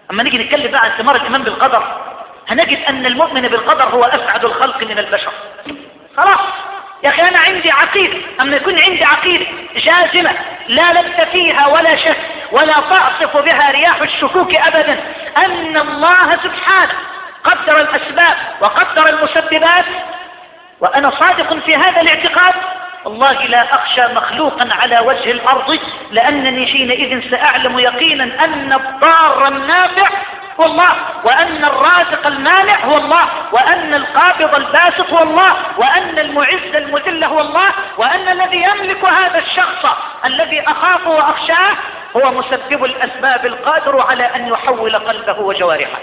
Speaker 6: أما نيجي نتكلم بقى عن ثمار الإيمان بالقدر هنجد أن المؤمن بالقدر هو أسعد الخلق من البشر. خلاص يا أخي أنا عندي عقيدة، أما يكون عندي عقيدة جازمة لا لبس فيها ولا شك ولا تعصف بها رياح الشكوك أبدا أن الله سبحانه قدر الأسباب وقدر المسببات، وأنا صادق في هذا الاعتقاد، والله لا أخشى مخلوقا على وجه الأرض، لأنني حينئذ سأعلم يقينا أن الضار النافع هو الله، وأن الرازق المانع هو الله، وأن القابض الباسط هو الله، وأن المعز المذل هو الله، وأن الذي يملك هذا الشخص الذي أخافه وأخشاه هو مسبب الأسباب القادر على أن يحول قلبه وجوارحه.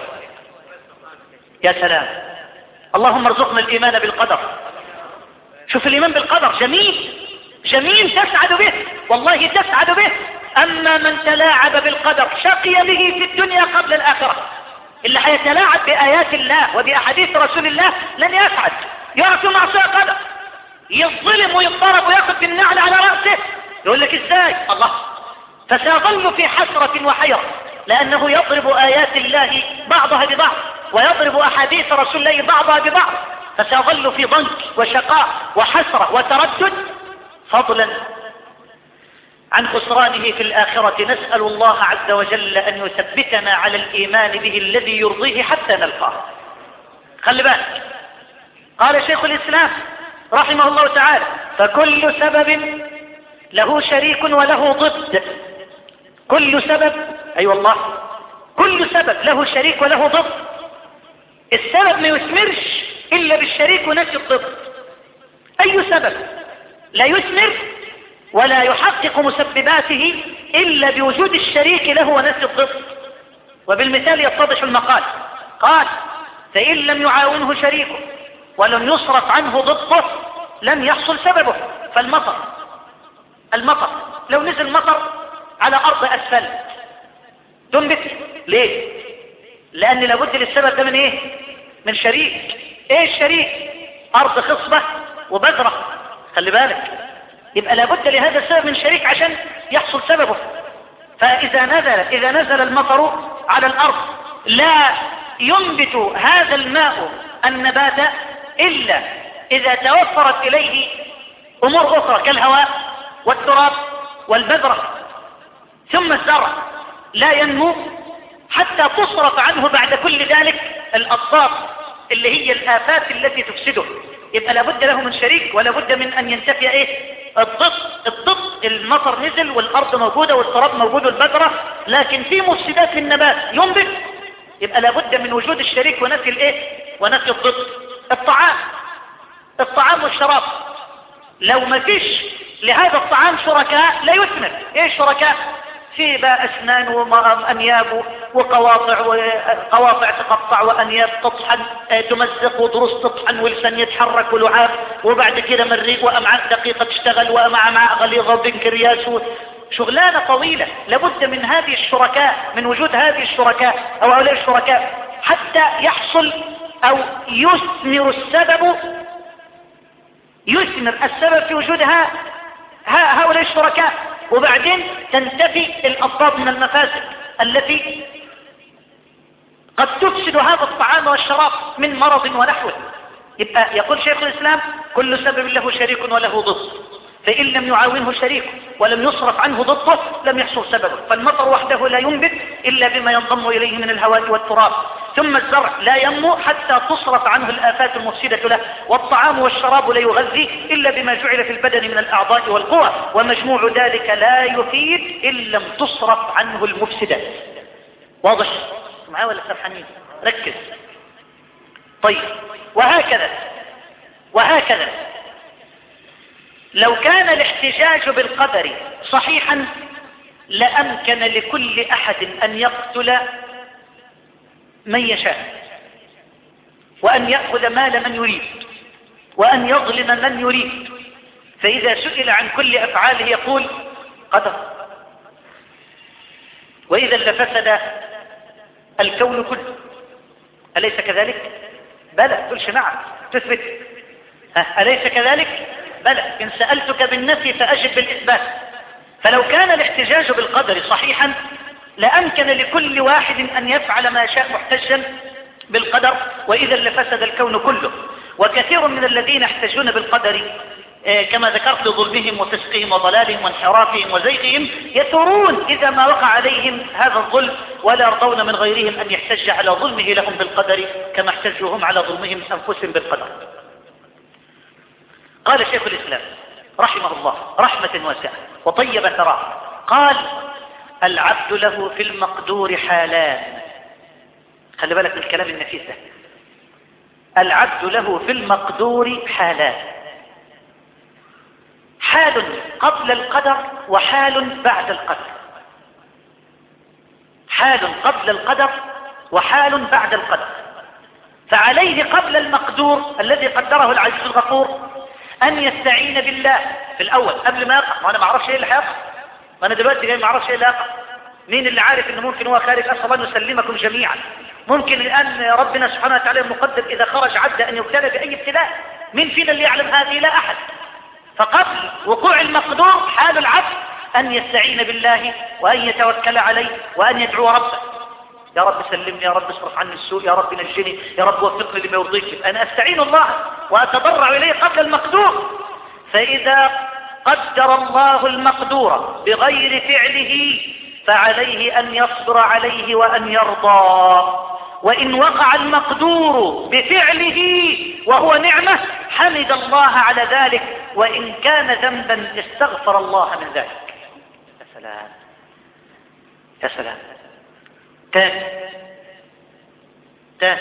Speaker 6: يا سلام، اللهم ارزقنا الإيمان بالقدر. شوف الإيمان بالقدر جميل جميل تسعد به، والله تسعد به. أما من تلاعب بالقدر شقي به في الدنيا قبل الآخرة. اللي حيتلاعب بآيات الله وبأحاديث رسول الله لن يسعد، يعطي معصية قدر، يظلم ويضرب ويأخذ بالنعل على رأسه. يقول لك ازاي؟ الله، فسيظل في حسرة وحيرة، لأنه يضرب آيات الله بعضها ببعض ويضرب أحاديث رسول الله بعضها ببعض، فسيظل في ضنك وشقاء وحسرة وتردد، فضلا عن خسرانه في الآخرة. نسأل الله عز وجل أن يثبتنا على الإيمان به الذي يرضيه حتى نلقاه. خلي بالك، قال شيخ الإسلام رحمه الله تعالى: فكل سبب له شريك وله ضد. كل سبب، أي أيوة والله كل سبب له شريك وله ضد. السبب ما يثمرش إلا بالشريك ونفي الضد. أي سبب لا يثمر ولا يحقق مسبباته إلا بوجود الشريك له ونفي الضد. وبالمثال يتضح المقال. قال: فإن لم يعاونه شريكه ولم يصرف عنه ضده لم يحصل سببه. فالمطر المطر لو نزل مطر على أرض أسفل تنبت ليه؟ لأن لابد للسبب ده من إيه؟ من شريك. إيه الشريك؟ أرض خصبة وبذرة. خلي بالك، يبقى لابد لهذا السبب من شريك عشان يحصل سببه. فإذا نزل إذا نزل المطر على الأرض لا ينبت هذا الماء النبات إلا إذا توفرت إليه أمور أخرى كالهواء والتراب والبذرة. ثم الزرع لا ينمو حتى تصرف عنه بعد كل ذلك الأضداد اللي هي الآفات التي تفسده. يبقى لابد له من شريك ولا بد من أن ينتفي إيه؟ الضد. الضد المطر نزل والأرض موجودة والتراب موجود والبذرة، لكن في مفسدات للنبات ينبت، يبقى لابد من وجود الشريك ونفي الإيه؟ ونفي الضد. الطعام الطعام والشراب لو ما فيش لهذا الطعام شركاء لا يثمر. ايه شركاء؟ في بقى اسنان وانياب وقواطع وقواطع تقطع وانياب تطحن تمزق وضروس تطحن ولسان يتحرك ولعاب، وبعد كده مريء وامعاء دقيقه تشتغل وامعاء غليظه وبنكرياس، شغلانه طويله. لابد من هذه الشركاء، من وجود هذه الشركاء او هؤلاء الشركاء حتى يحصل او يثمر السبب يثمر السبب في وجودها هؤلاء الشركاء، وبعدين تنتفي الأضداد من المفاسد التي قد تفسد هذا الطعام والشراب من مرض ونحوه. يبقى يقول شيخ الإسلام: كل سبب له شريك وله ضد، فإن لم يعاونه شريك ولم يصرف عنه ضده لم يحصل سببه. فالمطر وحده لا ينبت إلا بما ينضم إليه من الهواء والتراب. ثم الزرع لا ينمو حتى تصرف عنه الآفات المفسدة له. والطعام والشراب لا يغذي إلا بما جعل في البدن من الأعضاء والقوى، ومجموع ذلك لا يفيد إن لم تصرف عنه المفسدات. واضح معاه ولا سرحانين؟ ركز. طيب، وهكذا وهكذا لو كان الاحتجاج بالقدر صحيحا لأمكن لكل أحد أن يقتل من يشاء، وأن يأخذ مال من يريد، وأن يظلم من يريد. فإذا سئل عن كل أفعاله يقول قدر. وإذا لفسد الكون كله. أليس كذلك؟ بلى. تقولش نعم، تثبت. أليس كذلك؟ بلى. إن سألتك بالنفي فأجب بالإثبات. فلو كان الاحتجاج بالقدر صحيحا لأمكن لكل واحد أن يفعل ما شاء محتجا بالقدر، وإذا لفسد الكون كله. وكثير من الذين يحتجون بالقدر كما ذكرت لظلمهم وفسقهم وضلالهم وانحرافهم وزيغهم يثورون إذا ما وقع عليهم هذا الظلم، ولا يرضون من غيرهم أن يحتج على ظلمه لهم بالقدر كما احتجوا هم على ظلمهم أنفسهم بالقدر. قال شيخ الإسلام رحمه الله رحمة واسعة وطيب ثراه، قال: العبد له في المقدور حالان. خلي بالك من الكلام النفيس ده. العبد له في المقدور حالان: حال قبل القدر وحال بعد القدر. حال قبل القدر وحال بعد القدر. فعليه قبل المقدور الذي قدره العزيز الغفور أن يستعين بالله في الأول قبل ما يقع. وأنا ما أعرفش إيه اللي هيقع، وأنا دلوقتي جاي ما أعرفش إيه اللي هيقع. مين اللي عارف إنه ممكن هو خارج؟ أسأل الله أن يسلمكم جميعا. ممكن الآن ربنا سبحانه وتعالى المقدر إذا خرج عبد أن يبتلى بأي ابتلاء. مين فينا اللي يعلم هذه؟ لا أحد. فقبل وقوع المقدور حال العبد أن يستعين بالله وأن يتوكل عليه وأن يدعو ربه: يا رب سلمني، يا رب اصرف عني السوء، يا رب نجني، يا رب وفقني لما يرضيك. أنا أستعين الله وأتضرع إليه قبل المقدور. فإذا قدر الله المقدور بغير فعله فعليه أن يصبر عليه وأن يرضى. وإن وقع المقدور بفعله وهو نعمة حمد الله على ذلك، وإن كان ذنبا استغفر الله من ذلك. يا سلام يا سلام. تاني تاني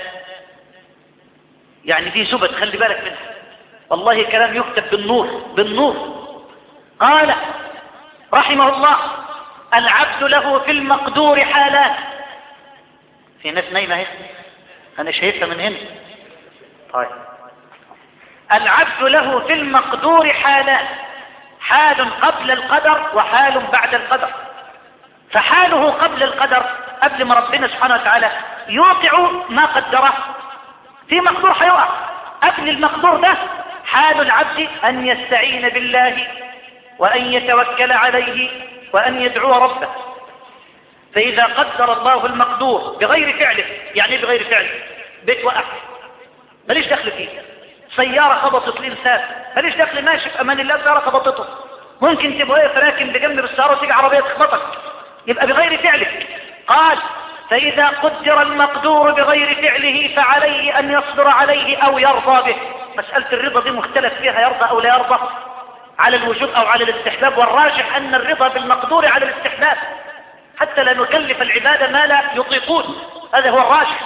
Speaker 6: يعني دي زبد، خلي بالك منها، والله كلام يكتب بالنور بالنور. قال رحمه الله: العبد له في المقدور حالات. في ناس نايمة اهي، أنا شايفها من هنا. طيب، العبد له في المقدور حالات: حال قبل القدر وحال بعد القدر. فحاله قبل القدر قبل ما ربنا سبحانه وتعالى يوقع ما قدره في مقدور حيوقع. قبل المقدور ده حال العبد أن يستعين بالله وأن يتوكل عليه وأن يدعو ربه. فإذا قدر الله المقدور بغير فعله، يعني بغير فعله، بيت وقع ماليش دخل فيه، سيارة خبطت الإنسان ماليش دخل، ماشي في أمان الله سيارة خبطته، ممكن تبقى واقف راكن بجنب السيارة وتيجي عربية تخبطك، يبقى بغير فعلك. قال: فإذا قدر المقدور بغير فعله فعليه أن يصبر عليه أو يرضى به. مسألة الرضا دي مختلف فيها، يرضى أو لا يرضى، على الوجوب أو على الاستحباب، والراجح أن الرضا بالمقدور على الاستحباب حتى لا نكلف العبادة ما لا يطيقون، هذا هو الراجح.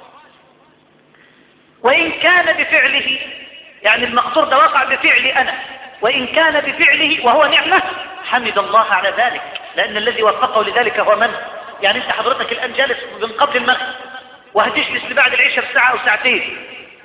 Speaker 6: وإن كان بفعله، يعني المقدور ده وقع بفعلي أنا، وإن كان بفعله وهو نعمة حمد الله على ذلك، لأن الذي وفقه لذلك هو من؟ يعني أنت حضرتك الآن جالس من قبل المغرب وهتجلس لبعد العشاء بساعة أو ساعتين،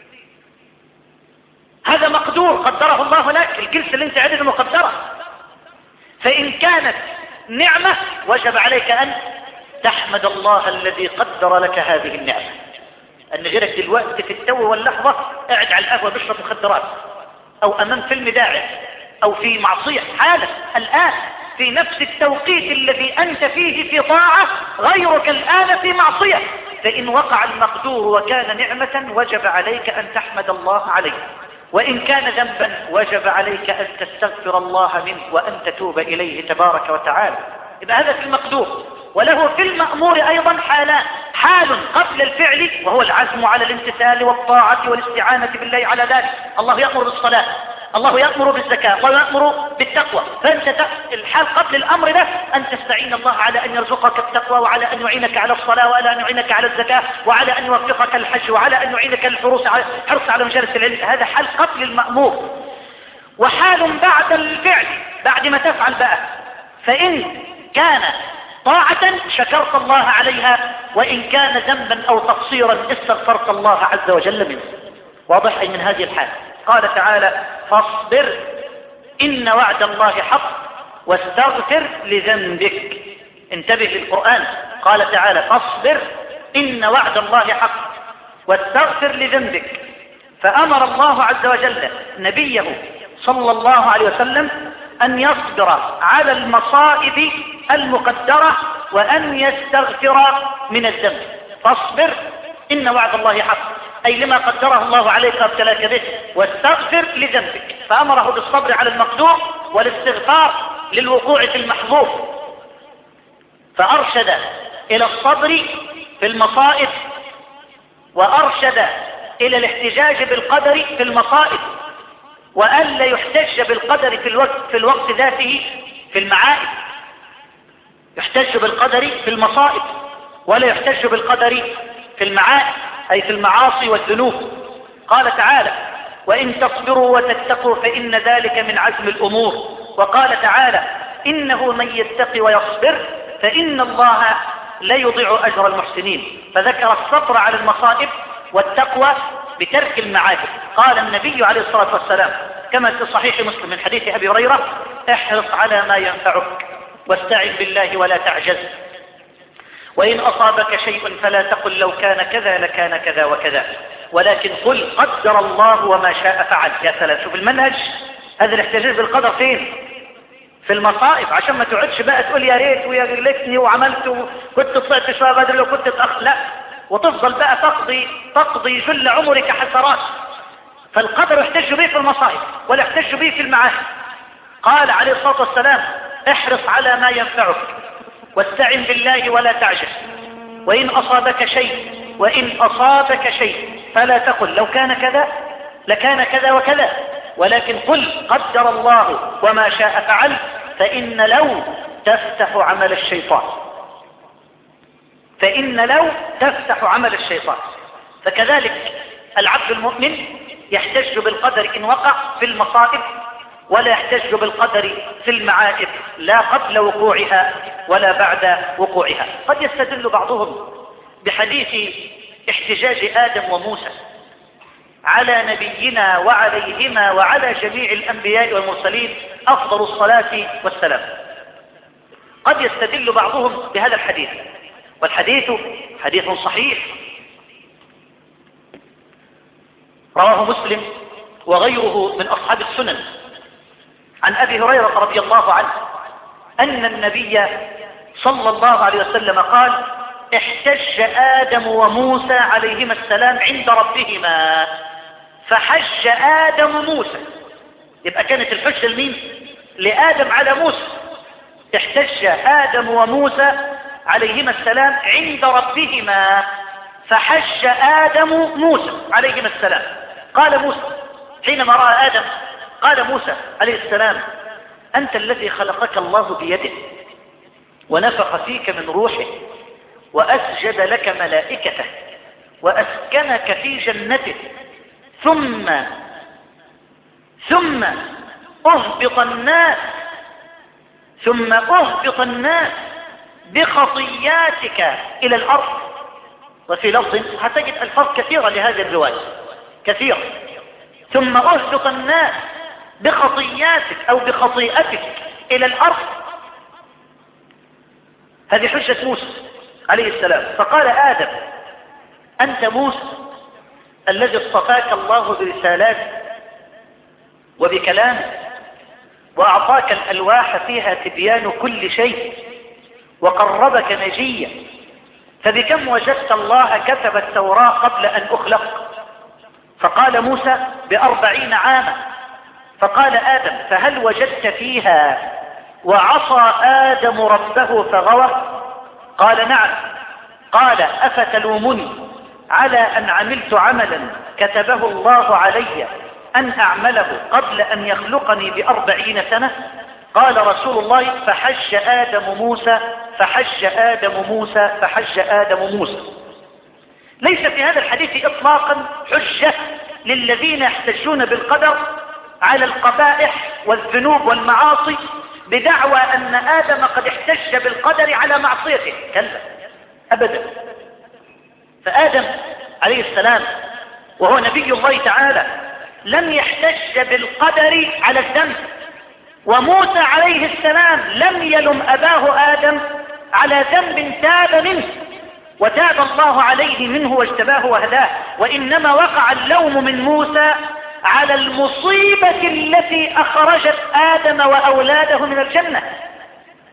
Speaker 6: هذا مقدور قدره الله لك، الجلسة اللي انت قاعدها مقدرة. فإن كانت نعمة وجب عليك أن تحمد الله الذي قدر لك هذه النعمة. أن غيرك دلوقتي في التو واللحظة قاعد على القهوة بيشرب مخدرات، أو أمام فيلم داعس، أو في معصية حالة الآن في نفس التوقيت الذي أنت فيه في طاعة، غيرك الآن في معصية. فإن وقع المقدور وكان نعمة وجب عليك أن تحمد الله عليه، وإن كان ذنبا وجب عليك أن تستغفر الله منه وأن تتوب إليه تبارك وتعالى. يبقى هذا في المقدور. وله في المأمور أيضا حالان: حال قبل الفعل وهو العزم على الامتثال والطاعة والاستعانة بالله على ذلك. الله يأمر بالصلاة، الله يأمر بالزكاة، الله يأمر بالتقوى، فأنت الحال قبل الأمر ده أن تستعين الله على أن يرزقك التقوى، وعلى أن يعينك على الصلاة، وعلى أن يعينك على الزكاة، وعلى أن يوفقك الحج، وعلى أن يعينك الحرص على حرص على مجالس العلم. هذا حال قبل المأمور. وحال بعد الفعل، بعد ما تفعل بقى، فإن كان طاعة شكرت الله عليها، وإن كان ذنبا أو تقصيرا استغفرت الله عز وجل منه. واضح أي من هذه الحال؟ قال تعالى: فاصبر إن وعد الله حق واستغفر لذنبك. انتبه للقرآن، قال تعالى: فاصبر إن وعد الله حق واستغفر لذنبك. فأمر الله عز وجل نبيه صلى الله عليه وسلم أن يصبر على المصائب المقدرة وأن يستغفر من الذنب. فاصبر إن وعد الله حق، أي لما قدره الله عليك وابتلاك به، واستغفر لذنبك. فأمره بالصبر على المقدور والاستغفار للوقوع في المحظوظ، فأرشد إلى الصبر في المصائب، وأرشد إلى الاحتجاج بالقدر في المصائب، وألا يحتج بالقدر في الوقت, في الوقت ذاته في المعائب. يحتج بالقدر في المصائب ولا يحتج بالقدر في المعائب، أي في المعاصي والذنوب. قال تعالى: وإن تصبروا وتتقوا فإن ذلك من عزم الأمور. وقال تعالى: إنه من يتقي ويصبر فإن الله لا يضيع أجر المحسنين. فذكر الصبر على المصائب والتقوى بترك المعاصي. قال النبي عليه الصلاة والسلام كما في صحيح مسلم من حديث أبي هريرة: احرص على ما ينفعك واستعن بالله ولا تعجز، وإن أصابك شيء فلا تقل لو كان كذا لكان كذا وكذا، ولكن قل قدر الله وما شاء فعل. يا سلام، شوف المنهج. هذا الاحتجاج بالقدر فين؟ في المصائب، عشان ما تقعدش بقى تقول يا ريت ويا ليتني وعملت وكنت طلعت شويه بدري لو كنت اتأخر، لا، وتفضل بقى تقضي تقضي جل عمرك حسرات. فالقدر يحتج به في المصائب ولا يحتج به في المعاصي. قال عليه الصلاة والسلام: احرص على ما ينفعك واستعن بالله ولا تعجز، وإن أصابك شيء وإن أصابك شيء فلا تقل لو كان كذا لكان كذا وكذا، ولكن قل قدر الله وما شاء فعل، فإن لو تفتح عمل الشيطان فإن لو تفتح عمل الشيطان. فكذلك العبد المؤمن يحتج بالقدر إن وقع في المصائب، ولا يحتج بالقدر في المعائب، لا قبل وقوعها ولا بعد وقوعها. قد يستدل بعضهم بحديث احتجاج آدم وموسى على نبينا وعليهما وعلى جميع الأنبياء والمرسلين أفضل الصلاة والسلام. قد يستدل بعضهم بهذا الحديث، والحديث حديث صحيح رواه مسلم وغيره من أصحاب السنن عن أبي هريرة رضي الله عنه أن النبي صلى الله عليه وسلم قال: احتج آدم وموسى عليهما السلام عند ربهما فحج آدم موسى. يبقى كانت الحجة لمين؟ لآدم على موسى. احتج آدم وموسى عليهما السلام عند ربهما فحج آدم موسى عليهما السلام. قال موسى حينما رأى آدم، قال موسى عليه السلام: أنت الذي خلقك الله بيده ونفخ فيك من روحه وأسجد لك ملائكته وأسكنك في جنته، ثم ثم أهبط الناس ثم أهبط الناس بخطياتك إلى الأرض. وفي لفظ هتجد الفاظ كثيرة لهذه الرواية، كثيرة. ثم أهبط الناس بخطياتك أو بخطيئتك إلى الأرض. هذه حجة موسى عليه السلام. فقال آدم: أنت موسى الذي اصطفاك الله برسالاته وبكلامه، وأعطاك الألواح فيها تبيان كل شيء، وقربك نجيا، فبكم وجدت الله كتب التوراة قبل أن أخلق؟ فقال موسى: بأربعين عاما. فقال آدم: فهل وجدت فيها وعصى آدم ربه فغوى؟ قال: نعم. قال: أفتلومني على أن عملت عملا كتبه الله علي أن أعمله قبل أن يخلقني بأربعين سنة؟ قال رسول الله: فحج آدم موسى فحج آدم موسى فحج آدم موسى. ليس في هذا الحديث إطلاقا حجة للذين يحتجون بالقدر على القبائح والذنوب والمعاصي بدعوى أن آدم قد احتج بالقدر على معصيته. كلا، أبدا. فآدم عليه السلام وهو نبي الله تعالى لم يحتج بالقدر على الذنب، وموسى عليه السلام لم يلم أباه آدم على ذنب تاب منه وتاب الله عليه منه واجتباه وهداه، وإنما وقع اللوم من موسى على المصيبة التي أخرجت آدم وأولاده من الجنة.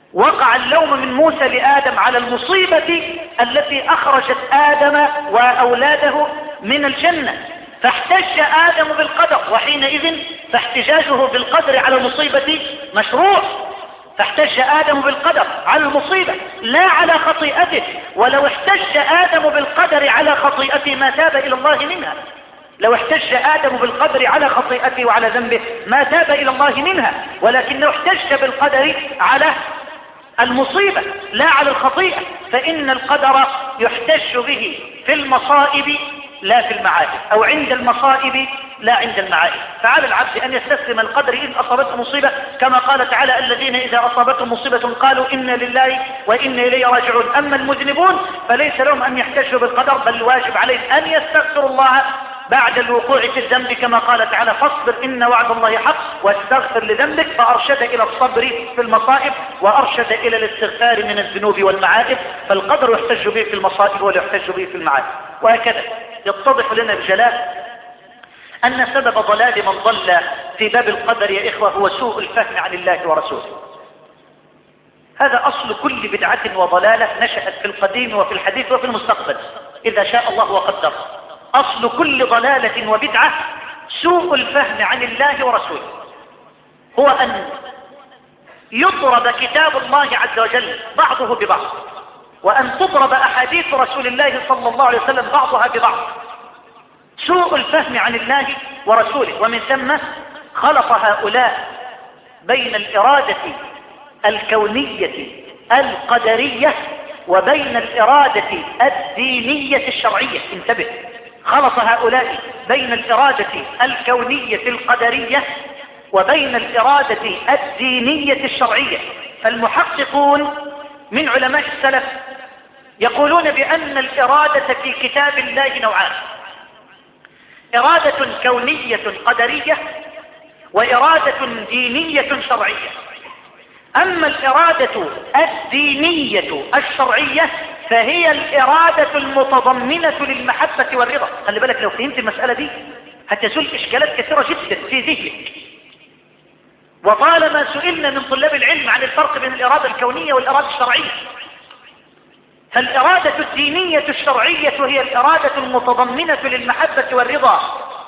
Speaker 6: وقع اللوم من موسى لآدم على المصيبة التي أخرجت آدم وأولاده من الجنة، فاحتج آدم بالقدر، وحينئذ فاحتجاجه بالقدر على المصيبة مشروع. فاحتج آدم بالقدر على المصيبة لا على خطيئته، ولو احتج آدم بالقدر على خطيئته ما تاب إلى الله منها. لو احتج آدم بالقدر على خطيئته وعلى ذنبه ما تاب إلى الله منها، ولكنه احتج بالقدر على المصيبة لا على الخطيئة، فإن القدر يحتج به في المصائب لا في المعائب، أو عند المصائب لا عند المعائب. فعلى العبد أن يستسلم القدر إذ أصابته مصيبة، كما قال تعالى: الذين إذا أصابتهم مصيبة قالوا إنا لله وإنا إليه راجعون. أما المذنبون فليس لهم أن يحتجوا بالقدر، بل الواجب عليهم أن يستغفروا الله بعد الوقوع في الذنب، كما قال تعالى: فاصبر إن وعد الله حق واستغفر لذنبك. فأرشد إلى الصبر في المصائب وأرشد إلى الاستغفار من الذنوب والمعائب، فالقدر يحتج به في المصائب ولا يحتج به في المعائب. وهكذا يتضح لنا بجلاء أن سبب ضلال من ضل في باب القدر يا إخوة هو سوء الفهم عن الله ورسوله. هذا أصل كل بدعة وضلالة نشأت في القديم وفي الحديث وفي المستقبل إذا شاء الله وقدر. أصل كل ضلالة وبدعة سوء الفهم عن الله ورسوله، هو أن يضرب كتاب الله عز وجل بعضه ببعض، وأن تضرب أحاديث رسول الله صلى الله عليه وسلم بعضها ببعض. سوء الفهم عن الله ورسوله، ومن ثم خلط هؤلاء بين الإرادة الكونية القدرية وبين الإرادة الدينية الشرعية. انتبه، خلط هؤلاء بين الإرادة الكونية القدرية وبين الإرادة الدينية الشرعية. فالمحققون من علماء السلف يقولون بأن الإرادة في كتاب الله نوعان: إرادة كونية قدرية وإرادة دينية شرعية. أما الإرادة الدينية الشرعية فهي الإرادة المتضمنة للمحبة والرضا. خلي بالك، لو فهمت المسألة دي هتزول إشكالات كثيرة جدا في ذهنك. وطالما سئلنا من طلاب العلم عن الفرق بين الإرادة الكونية والإرادة الشرعية، فالإرادة الدينية الشرعية هي الإرادة المتضمنة للمحبة والرضا،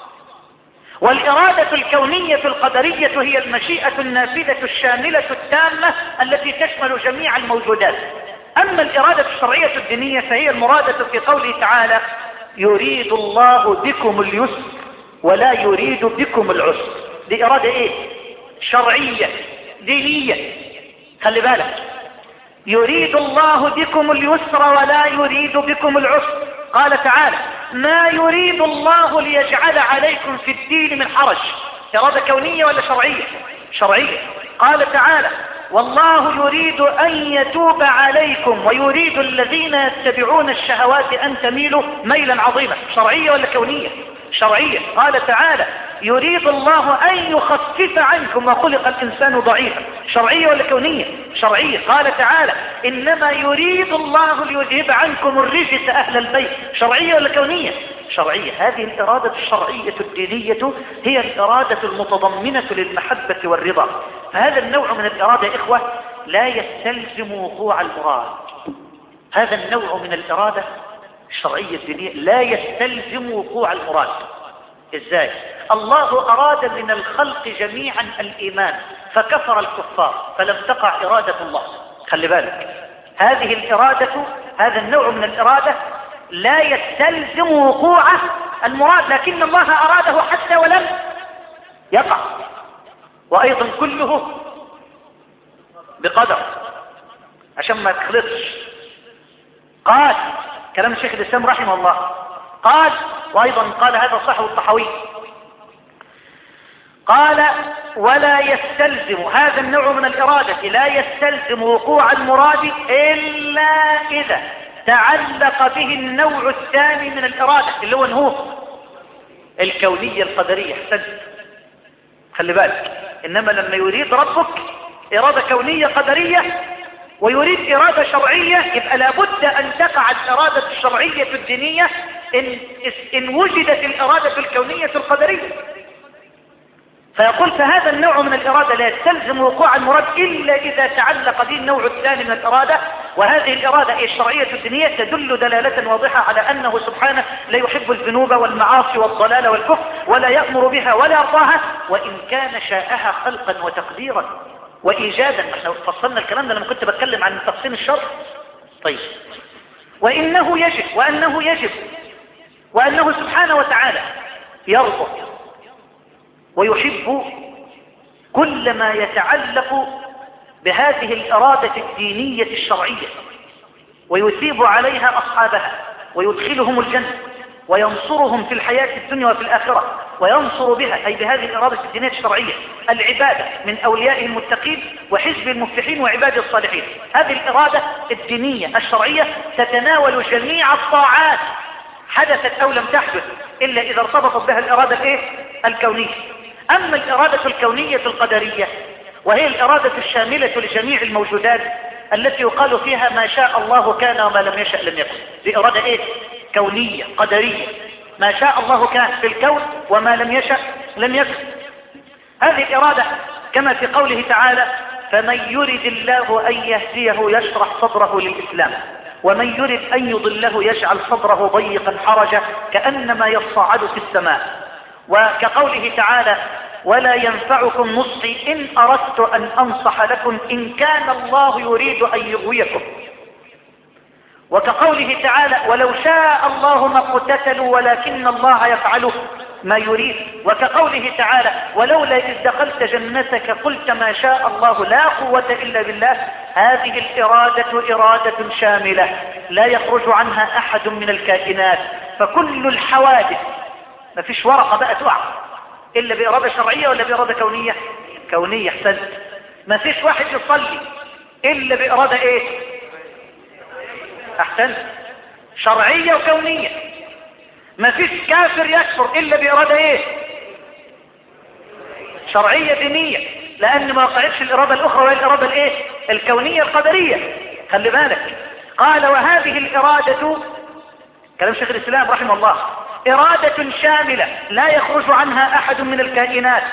Speaker 6: والإرادة الكونية القدرية هي المشيئة النافذة الشاملة التامة التي تشمل جميع الموجودات. أما الإرادة الشرعية الدينية فهي المرادة في قوله تعالى: يريد الله بكم اليسر ولا يريد بكم العسر. دي إرادة إيه؟ شرعية دينية. خلي بالك، يريد الله بكم اليسر ولا يريد بكم العسر. قال تعالى: ما يريد الله ليجعل عليكم في الدين من حرج. إرادة كونية ولا شرعية؟ شرعية. قال تعالى: والله يريد أن يتوب عليكم ويريد الذين يتبعون الشهوات أن تميلوا ميلا عظيما. شرعية ولا كونية؟ شرعية. قال تعالى: يريد الله أن يخفف عنكم وخلق الإنسان ضعيفا. شرعية ولا كونية؟ شرعية. قال تعالى: إنما يريد الله ليذهب عنكم الرجس أهل البيت. شرعية ولا كونية؟ شرعية. هذه الإرادة الشرعية الدينية هي الإرادة المتضمنة للمحبة والرضا. فهذا النوع من الإرادة يا إخوة لا يستلزم وقوع المراد. هذا النوع من الإرادة الشرعية الدينية لا يستلزم وقوع المراد. إزاي؟ الله أراد من الخلق جميعا الإيمان فكفر الكفار فلم تقع إرادة الله. خلي بالك، هذه الإرادة، هذا النوع من الإرادة لا يستلزم وقوع المراد، لكن الله أراده حتى ولم يقع. وأيضا كله بقدر عشان ما تخلطش. قال كلام الشيخ الإسلام رحمه الله، قال وأيضا قال هذا صحيح الطحاوي، قال: ولا يستلزم هذا النوع من الإرادة لا يستلزم وقوع المراد إلا إذا تعلق به النوع الثاني من الإرادة اللي هو هو الكونية القدرية. احسنت، خلي بالك. إنما لما يريد ربك إرادة كونية قدرية ويريد إرادة شرعية يبقى لابد أن تقع الإرادة الشرعية الدينية إن, إن وجدت الإرادة الكونية القدرية. فيقول فهذا النوع من الإرادة لا يستلزم وقوع المراد إلا إذا تعلق به النوع الثاني من الإرادة، وهذه الإرادة الشرعية الدينية تدل دلالة واضحة على أنه سبحانه لا يحب الذنوب والمعاصي والضلال والكفر ولا يأمر بها ولا يرضاها، وإن كان شاءها خلقا وتقديرا وإيجادا. احنا فصلنا الكلام ده لما كنت بتكلم عن تقسيم الشرع. طيب، وإنه يجب وأنه يجب وأنه سبحانه وتعالى يرضى ويحب كل ما يتعلق بهذه الإرادة الدينية الشرعية، ويثيب عليها أصحابها ويدخلهم الجنة وينصرهم في الحياة الدنيا وفي الآخرة، وينصر بها أي بهذه الإرادة الدينية الشرعية العبادة من أولياء المتقين وحزب المفلحين وعباد الصالحين. هذه الإرادة الدينية الشرعية تتناول جميع الطاعات حدثت أو لم تحدث إلا إذا ارتبطت بها الإرادة الإيه؟ الكونية. أما الإرادة الكونية القدرية وهي الإرادة الشاملة لجميع الموجودات التي يقال فيها ما شاء الله كان وما لم يشأ لم يكن، دي إرادة إيه؟ كونية قدرية، ما شاء الله كان في الكون وما لم يشأ لم يكن. هذه الإرادة كما في قوله تعالى فمن يرد الله أن يهديه يشرح صدره للإسلام ومن يرد أن يضله يجعل صدره ضيقا حرجا كأنما يصعد في السماء. وكقوله تعالى ولا ينفعكم نصحي إن أردت أن أنصح لكم إن كان الله يريد أن يغويكم. وكقوله تعالى ولو شاء الله ما اقتتلوا ولكن الله يفعله ما يريد. وكقوله تعالى ولولا إذ دخلت جنتك قلت ما شاء الله لا قوة إلا بالله. هذه الإرادة إرادة شاملة لا يخرج عنها أحد من الكائنات، فكل الحوادث ما فيش ورقة بقى تقع إلا بإرادة شرعية ولا بإرادة كونية؟ كونية. احسنت. ما فيش واحد يصلي إلا بإرادة إيه؟ احسنت، شرعية وكونية. ما فيش كافر يكفر إلا بإرادة إيه؟ شرعية دينية، لأن ما وقعتش الإرادة الأخرى وهي الإرادة الإيه؟ الكونية القدرية. خلي بالك، قال وهذه الإرادة كلام شيخ الإسلام رحمه الله إرادة شاملة لا يخرج عنها أحد من الكائنات،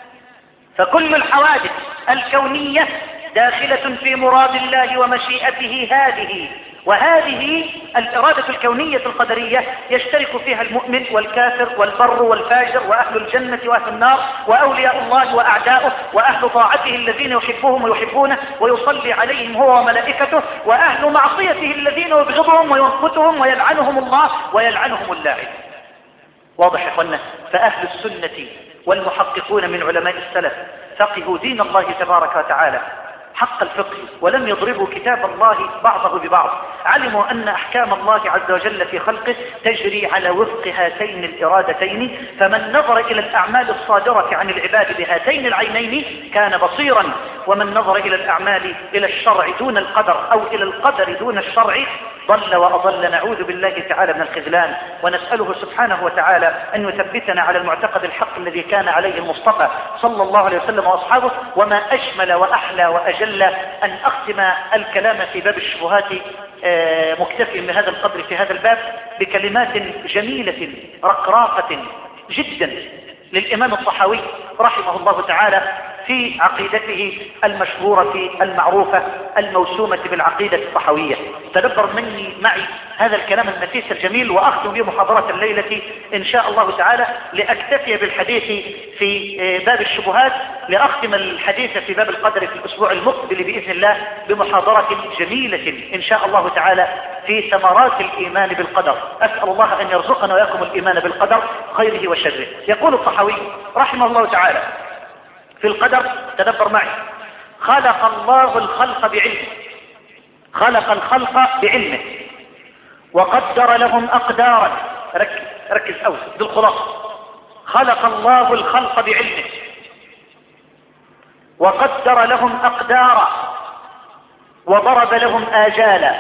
Speaker 6: فكل الحوادث الكونية داخلة في مراد الله ومشيئته هذه. وهذه الإرادة الكونية القدرية يشترك فيها المؤمن والكافر والبر والفاجر وأهل الجنة وأهل النار وأولياء الله وأعداؤه وأهل طاعته الذين يحبهم ويحبونه ويصلي عليهم هو وملائكته، وأهل معصيته الذين يبغضهم وينقتهم ويلعنهم الله ويلعنهم اللاعب. واضح يا اخوانا؟ فأهل السنة والمحققون من علماء السلف فقهوا دين الله تبارك وتعالى حق الفقه ولم يضربوا كتاب الله بعضه ببعض، علموا أن أحكام الله عز وجل في خلقه تجري على وفق هاتين الإرادتين، فمن نظر إلى الأعمال الصادرة عن العباد بهاتين العينين كان بصيرا، ومن نظر إلى الأعمال إلى الشرع دون القدر أو إلى القدر دون الشرع ضل وأضل. نعوذ بالله تعالى من الخذلان، ونسأله سبحانه وتعالى أن يثبتنا على المعتقد الحق الذي كان عليه المصطفى صلى الله عليه وسلم وأصحابه. وما أشمل وأحلى وأجل أن أختم الكلام في باب الشبهات مكتفي من هذا القدر في هذا الباب بكلمات جميلة رقراقة جدا للإمام الطحاوي رحمه الله تعالى في عقيدته المشهورة المعروفة الموسومة بالعقيدة الطحاوية. تدبر مني معي هذا الكلام النفيس الجميل، وأختم به محاضرة الليلة إن شاء الله تعالى لأكتفي بالحديث في باب الشبهات، لأختم الحديث في باب القدر في الأسبوع المقبل بإذن الله بمحاضرة جميلة إن شاء الله تعالى في ثمرات الإيمان بالقدر. أسأل الله أن يرزقنا وياكم الإيمان بالقدر خيره وشره. يقول الطحاوي رحمه الله تعالى في القدر، تدبر معي، خلق الله الخلق بعلمه، خلق الخلق بعلمه وقدر لهم أقدارا. ركز ركز أوي دي الخلاصة. خلق الله الخلق بعلمه وقدر لهم أقدارا وضرب لهم آجالا،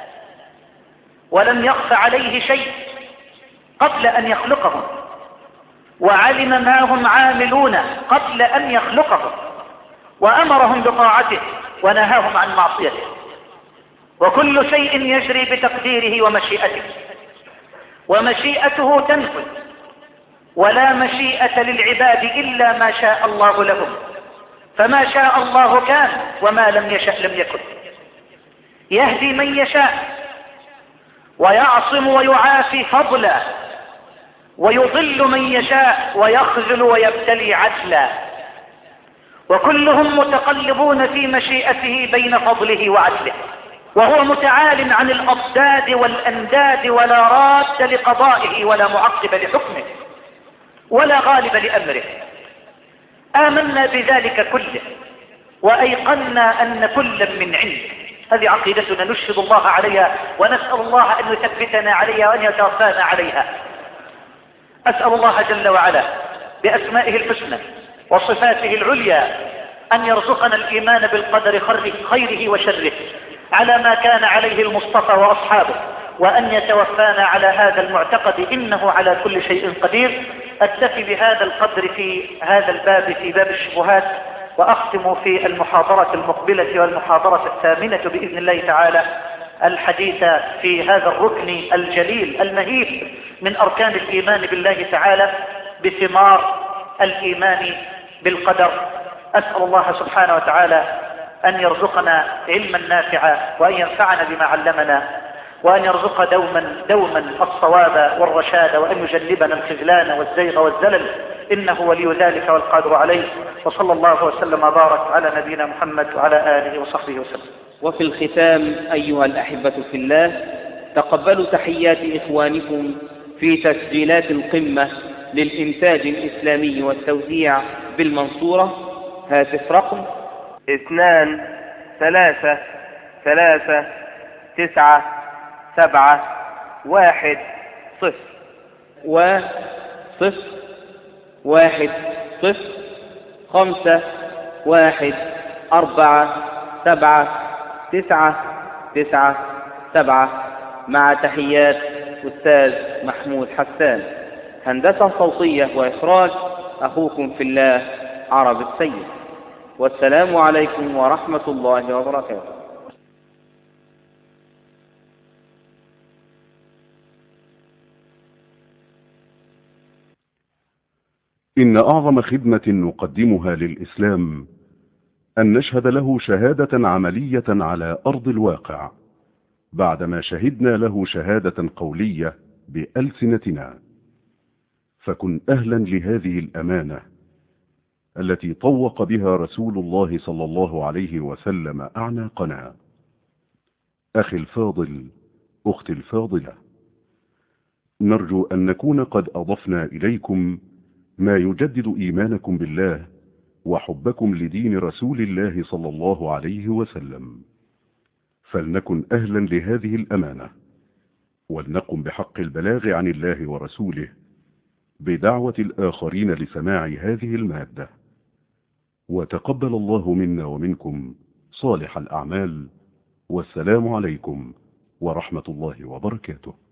Speaker 6: ولم يخف عليه شيء قبل أن يخلقهم، وعلم ما هم عاملون قبل أن يخلقهم، وأمرهم بطاعته ونهاهم عن معصيته، وكل شيء يجري بتقديره ومشيئته، ومشيئته تنفذ ولا مشيئة للعباد إلا ما شاء الله لهم، فما شاء الله كان وما لم يشأ لم يكن. يهدي من يشاء ويعصم ويعافي فضلا، ويضل من يشاء ويخذل ويبتلي عدلا، وكلهم متقلبون في مشيئته بين فضله وعدله، وهو متعال عن الأضداد والأنداد، ولا راد لقضائه ولا معقب لحكمه ولا غالب لأمره. آمنا بذلك كله وأيقنا أن كلا من عنده. هذه عقيدتنا نشهد الله عليها، ونسأل الله أن يثبتنا عليها وأن يتوفانا عليها. أسأل الله جل وعلا بأسمائه الحسنى وصفاته العليا أن يرزقنا الإيمان بالقدر خيره وشره على ما كان عليه المصطفى وأصحابه، وأن يتوفانا على هذا المعتقد إنه على كل شيء قدير. أكتفي بهذا القدر في هذا الباب، في باب الشبهات، وأختم في المحاضرة المقبلة والمحاضرة الثامنة بإذن الله تعالى الحديث في هذا الركن الجليل المهيب من أركان الإيمان بالله تعالى بثمار الإيمان بالقدر. أسأل الله سبحانه وتعالى أن يرزقنا علما نافعا، وأن ينفعنا بما علمنا، وأن يرزق دوما دوما الصواب والرشاد، وأن يجنبنا الخذلان والزيغ والزلل، إنه ولي ذلك والقادر عليه. وصلى الله وسلم وبارك على نبينا محمد وعلى آله وصحبه وسلم.
Speaker 5: وفي الختام أيها الأحبة في الله، تقبلوا تحيات إخوانكم في تسجيلات القمة للإنتاج الإسلامي والتوزيع بالمنصورة. هاتف رقم اثنان ثلاثة ثلاثة تسعة سبعة واحد صفر وصفر واحد صفر خمسة واحد أربعة سبعة تسعة تسعة سبعة. مع تحيات أستاذ محمود حسان. هندسة صوتية وإخراج أخوكم في الله عرب السيد. والسلام عليكم ورحمة الله وبركاته.
Speaker 3: إن أعظم خدمة نقدمها للإسلام أن نشهد له شهادة عملية على أرض الواقع، بعدما شهدنا له شهادة قولية بألسنتنا. فكن أهلا لهذه الأمانة التي طوق بها رسول الله صلى الله عليه وسلم أعناقنا. أخي الفاضل، أختي الفاضلة، نرجو أن نكون قد أضفنا إليكم ما يجدد إيمانكم بالله وحبكم لدين رسول الله صلى الله عليه وسلم. فلنكن أهلا لهذه الأمانة، ولنقم بحق البلاغ عن الله ورسوله بدعوة الآخرين لسماع هذه المادة. وتقبل الله منا ومنكم صالح الأعمال، والسلام عليكم ورحمة الله وبركاته.